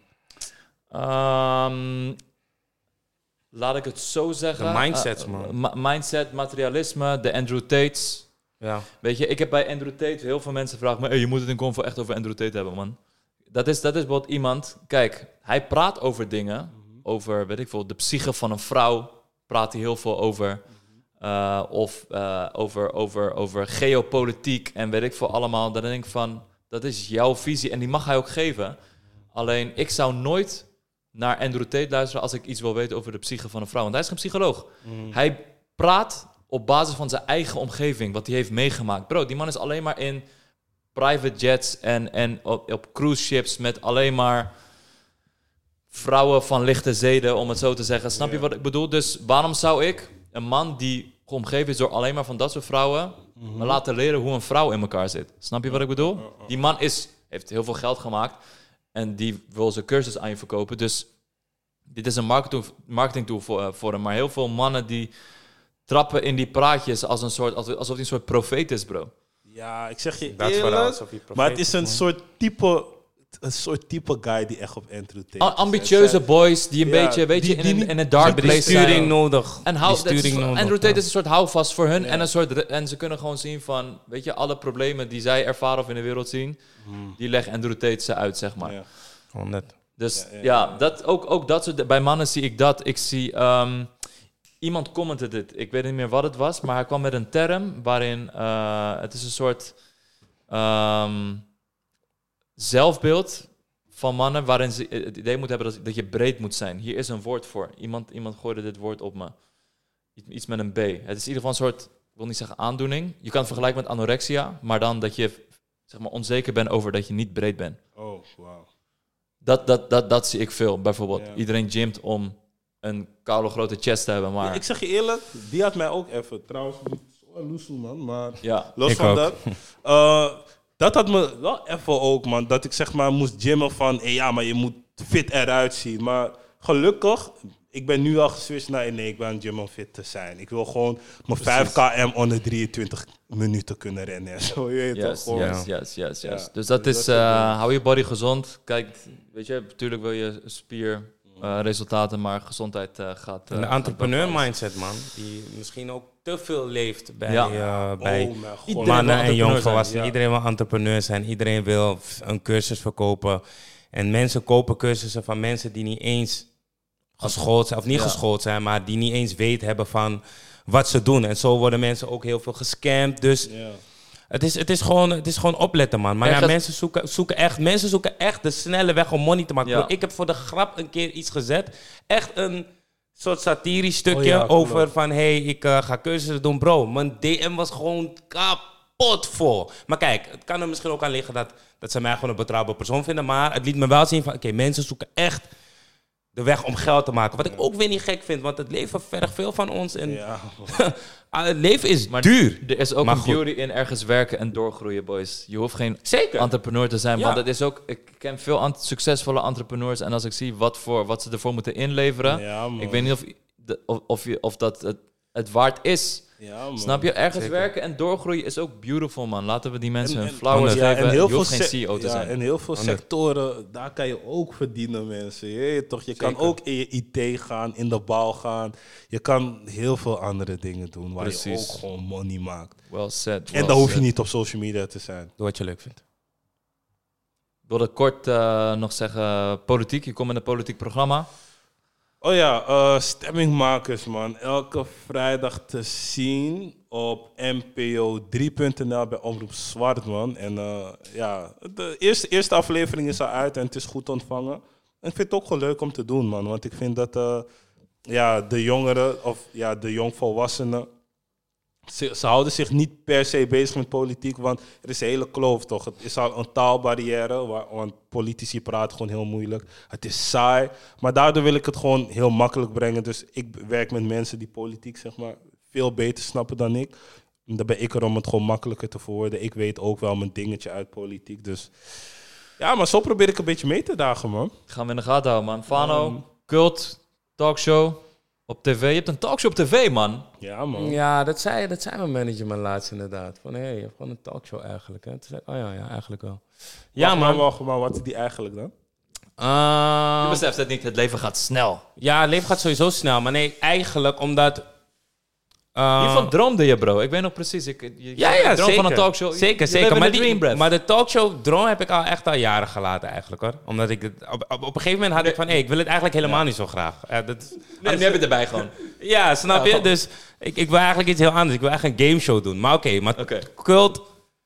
Ehm, laat ik het zo zeggen. De mindsets, Eh, man. ma- mindset, materialisme, de Andrew Tates. Ja. Weet je, ik heb bij Andrew Tate, heel veel mensen vragen me, hey, je moet het in Convo echt over Andrew Tate hebben, man. Dat is, dat is wat iemand, kijk, hij praat over dingen, over, weet ik veel, de psyche van een vrouw, praat hij heel veel over. Uh, of uh, over, over, over geopolitiek en weet ik veel allemaal. Dan denk ik van, dat is jouw visie en die mag hij ook geven. Alleen, ik zou nooit naar Andrew Tate luisteren als ik iets wil weten over de psyche van een vrouw. Want hij is geen psycholoog. Hij praat op basis van zijn eigen omgeving, wat hij heeft meegemaakt. Bro, die man is alleen maar in private jets en, en op, op cruise ships met alleen maar vrouwen van lichte zeden, om het zo te zeggen. Snap je Ja. wat ik bedoel? Dus waarom zou ik een man die omgeven is door alleen maar van dat soort vrouwen, me laten leren hoe een vrouw in elkaar zit? Snap je wat ik bedoel? Die man is, heeft heel veel geld gemaakt en die wil zijn cursus aan je verkopen. Dus dit is een marketing, marketing tool voor, uh, voor hem. Maar heel veel mannen die trappen in die praatjes als een soort, alsof hij een soort profeet is, bro. Ja, ik zeg je Dat is vooral eerlijk. alsof je profeet Maar het is is, een man. soort type... Een soort type guy die echt op Andrew Tate A- is. ambitieuze Zijn- boys die een Ja, beetje, weet die- je, die in, niet- een, in een Ze dark hebben die place zijn. sturing nodig. En Die hou, dat is- sturing nodig. Andrew Tate ja. is een soort houvast voor hun Ja. en, een soort, re- en ze kunnen gewoon zien van, weet je, alle problemen die zij ervaren of in de wereld zien, die legt Andrew Tate ze uit, zeg maar. Ja. honderd. Dus Ja, ja, ja, ja. Dat, ook, ook dat soort, bij mannen zie ik dat. Ik zie, ehm, iemand commentte dit, ik weet niet meer wat het was, maar hij kwam met een term waarin, eh, het is een soort ehm, zelfbeeld van mannen waarin ze het idee moeten hebben dat, dat je breed moet zijn. Hier is een woord voor. Iemand, iemand gooide dit woord op me. Iets- Iets met een B. Het is in ieder geval een soort, ik wil niet zeggen aandoening. Je kan het vergelijken met anorexia, maar dan dat je zeg maar, onzeker bent over dat je niet breed bent. Oh, wauw. Dat, dat, dat, dat zie ik veel. Bijvoorbeeld, Ja. iedereen gymt om een koude grote chest te hebben, maar Ik zeg je eerlijk, die had mij ook even. Trouwens, zo'n loesoe man, maar ja. los Ik van ook. dat. eh, dat had me wel even ook, man. Dat ik zeg maar moest gymmen van, hey, ja, maar je moet fit eruit zien. Maar gelukkig, ik ben nu al geswitcht naar, nee, ik ben aan het gym om fit te zijn. Ik wil gewoon mijn vijf kilometer onder drieëntwintig minuten kunnen rennen. en Zo, je weet toch? Yes, Gewoon- yes, yes, yes, yes. Ja, Dus dat dus is, dat is eh, het ding. hou je body gezond. Kijk, weet je, natuurlijk wil je spier uh, resultaten, maar gezondheid uh, gaat... Uh, en de entrepreneur mindset, man. Die misschien ook te veel leeft bij, ja. uh, bij oh, God, mannen en jongvolwassenen. Ja. Iedereen wil entrepreneur zijn. Iedereen wil een cursus verkopen. En mensen kopen cursussen van mensen die niet eens geschoold zijn. Of niet ja. geschoold zijn, maar die niet eens weten hebben van wat ze doen. En zo worden mensen ook heel veel gescamd. Dus... Ja. Het is, het, is gewoon, het is gewoon opletten, man. Maar ja, mensen zoeken, zoeken echt, mensen zoeken echt de snelle weg om money te maken. Ja. Ik heb voor de grap een keer iets gezet. Echt een soort satirisch stukje oh ja, over van... hey, ik uh, ga cursussen doen, bro. Mijn D M was gewoon kapot vol. Maar kijk, het kan er misschien ook aan liggen dat, dat ze mij gewoon een betrouwbare persoon vinden. Maar het liet me wel zien van... Oké, okay, mensen zoeken echt de weg om geld te maken. Wat ik ook weer niet gek vind, want het leven vergt veel van ons. En ja. Het leven is maar duur. Er is ook maar een goed. beauty in ergens werken en doorgroeien, boys. Je hoeft geen Zeker. entrepreneur te zijn, ja. maar dat is ook... Ik ken veel ant- succesvolle entrepreneurs en als ik zie wat, voor, wat ze ervoor moeten inleveren... Ja, ik weet niet of, de, of, of, je, of dat het, het waard is... Ja, snap je? Ergens Zeker. werken en doorgroeien is ook beautiful, man. Laten we die mensen hun flowers ja, geven. En heel je hoeft geen C E O te ja, zijn. En heel veel sectoren, daar kan je ook verdienen, mensen. Je, toch? je kan ook in je I T gaan, in de bouw gaan. Je kan heel veel andere dingen doen waar Precies. je ook gewoon money maakt. Well said. Well en dan hoef je said. niet op social media te zijn. Doe wat je leuk vindt. Ik wilde kort uh, nog zeggen, politiek. Je komt in een politiek programma. Oh ja, uh, stemmingmakers, man. Elke vrijdag te zien op N P O drie punt n l bij Omroep Zwart, man. En uh, ja, de eerste, eerste aflevering is al uit en het is goed ontvangen. En ik vind het ook gewoon leuk om te doen, man. Want ik vind dat uh, ja, de jongeren, of ja, de jongvolwassenen... Ze, ze houden zich niet per se bezig met politiek, want er is een hele kloof, toch? Het is al een taalbarrière, waar, want politici praten gewoon heel moeilijk. Het is saai, maar daardoor wil ik het gewoon heel makkelijk brengen. Dus ik werk met mensen die politiek, zeg maar, veel beter snappen dan ik. En dan ben ik er om het gewoon makkelijker te verwoorden. Ik weet ook wel mijn dingetje uit politiek, dus... Ja, maar zo probeer ik een beetje mee te dagen, man. Gaan we in de gaten houden, man. Fano, um, Cult, talkshow... Op tv? Je hebt een talkshow op tv, man. Ja, man. Ja, dat zei, dat zei mijn manager me laatst inderdaad. Van, hé, hey, je hebt gewoon een talkshow eigenlijk. Hè? Toen zei ik, oh ja, ja, eigenlijk wel. Ja, wacht, man. Maar, maar wat is die eigenlijk dan? Uh, je beseft het niet, het leven gaat snel. Ja, het leven gaat sowieso snel. Maar nee, eigenlijk omdat... Uh, Hiervan droomde je, bro. Ik weet nog precies. Ik, je, ja, ja, droom zeker. van een talkshow. Zeker, zeker. Maar, die, maar de talkshow droom heb ik al echt al jaren gelaten eigenlijk, hoor. Omdat ik het... Op, op, op een gegeven moment had ik van, hé, hey, ik wil het eigenlijk helemaal ja. niet zo graag. Ja, dat, nee, nu heb je het erbij gewoon. Ja, snap je? Dus ik, ik wil eigenlijk iets heel anders. Ik wil eigenlijk een gameshow doen. Maar oké, okay, maar okay. Cult...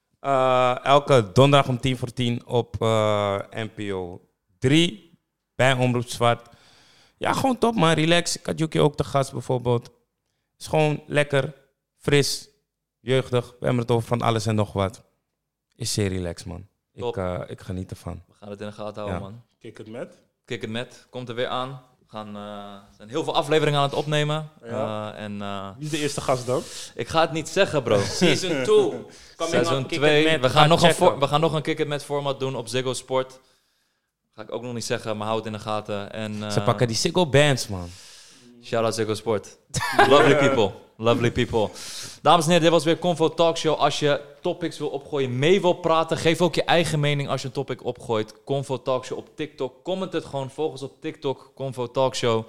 Uh, elke donderdag om tien voor tien op uh, N P O drie bij Omroep Zwart. Ja, gewoon top, man. Relax. Ik had Yuki ook te gast bijvoorbeeld. Is gewoon lekker, fris, jeugdig. We hebben het over van alles en nog wat. Is zeer relaxed, man. Ik, uh, ik geniet ervan. We gaan het in de gaten houden, ja. man. Kick het met. Kick het met. Komt er weer aan. We gaan, uh, zijn heel veel afleveringen aan het opnemen. Ja. Uh, en, uh, Wie is de eerste gast dan? Ik ga het niet zeggen, bro. Season twee. Season twee. We gaan, nog een voor, we gaan nog een Kick It Met format doen op Ziggo Sport. Ga ik ook nog niet zeggen, maar hou het in de gaten. En, uh, Ze pakken die Ziggo bands, man. Shout out Ziggo Sport. Lovely people. Lovely people. Dames en heren, dit was weer Convo Talkshow. Als je topics wil opgooien, mee wil praten, geef ook je eigen mening als je een topic opgooit. Convo Talkshow op TikTok. Comment het gewoon. Volg ons op TikTok. Convo Talkshow.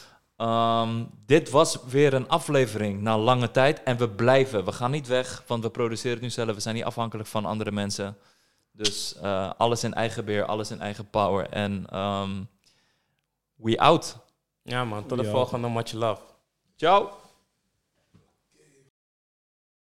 Um, dit was weer een aflevering na lange tijd. En we blijven. We gaan niet weg, want we produceren het nu zelf. We zijn niet afhankelijk van andere mensen. Dus uh, alles in eigen beheer, alles in eigen power. En um, we out. Ja, man. Tot de volgende. Much love. Ciao.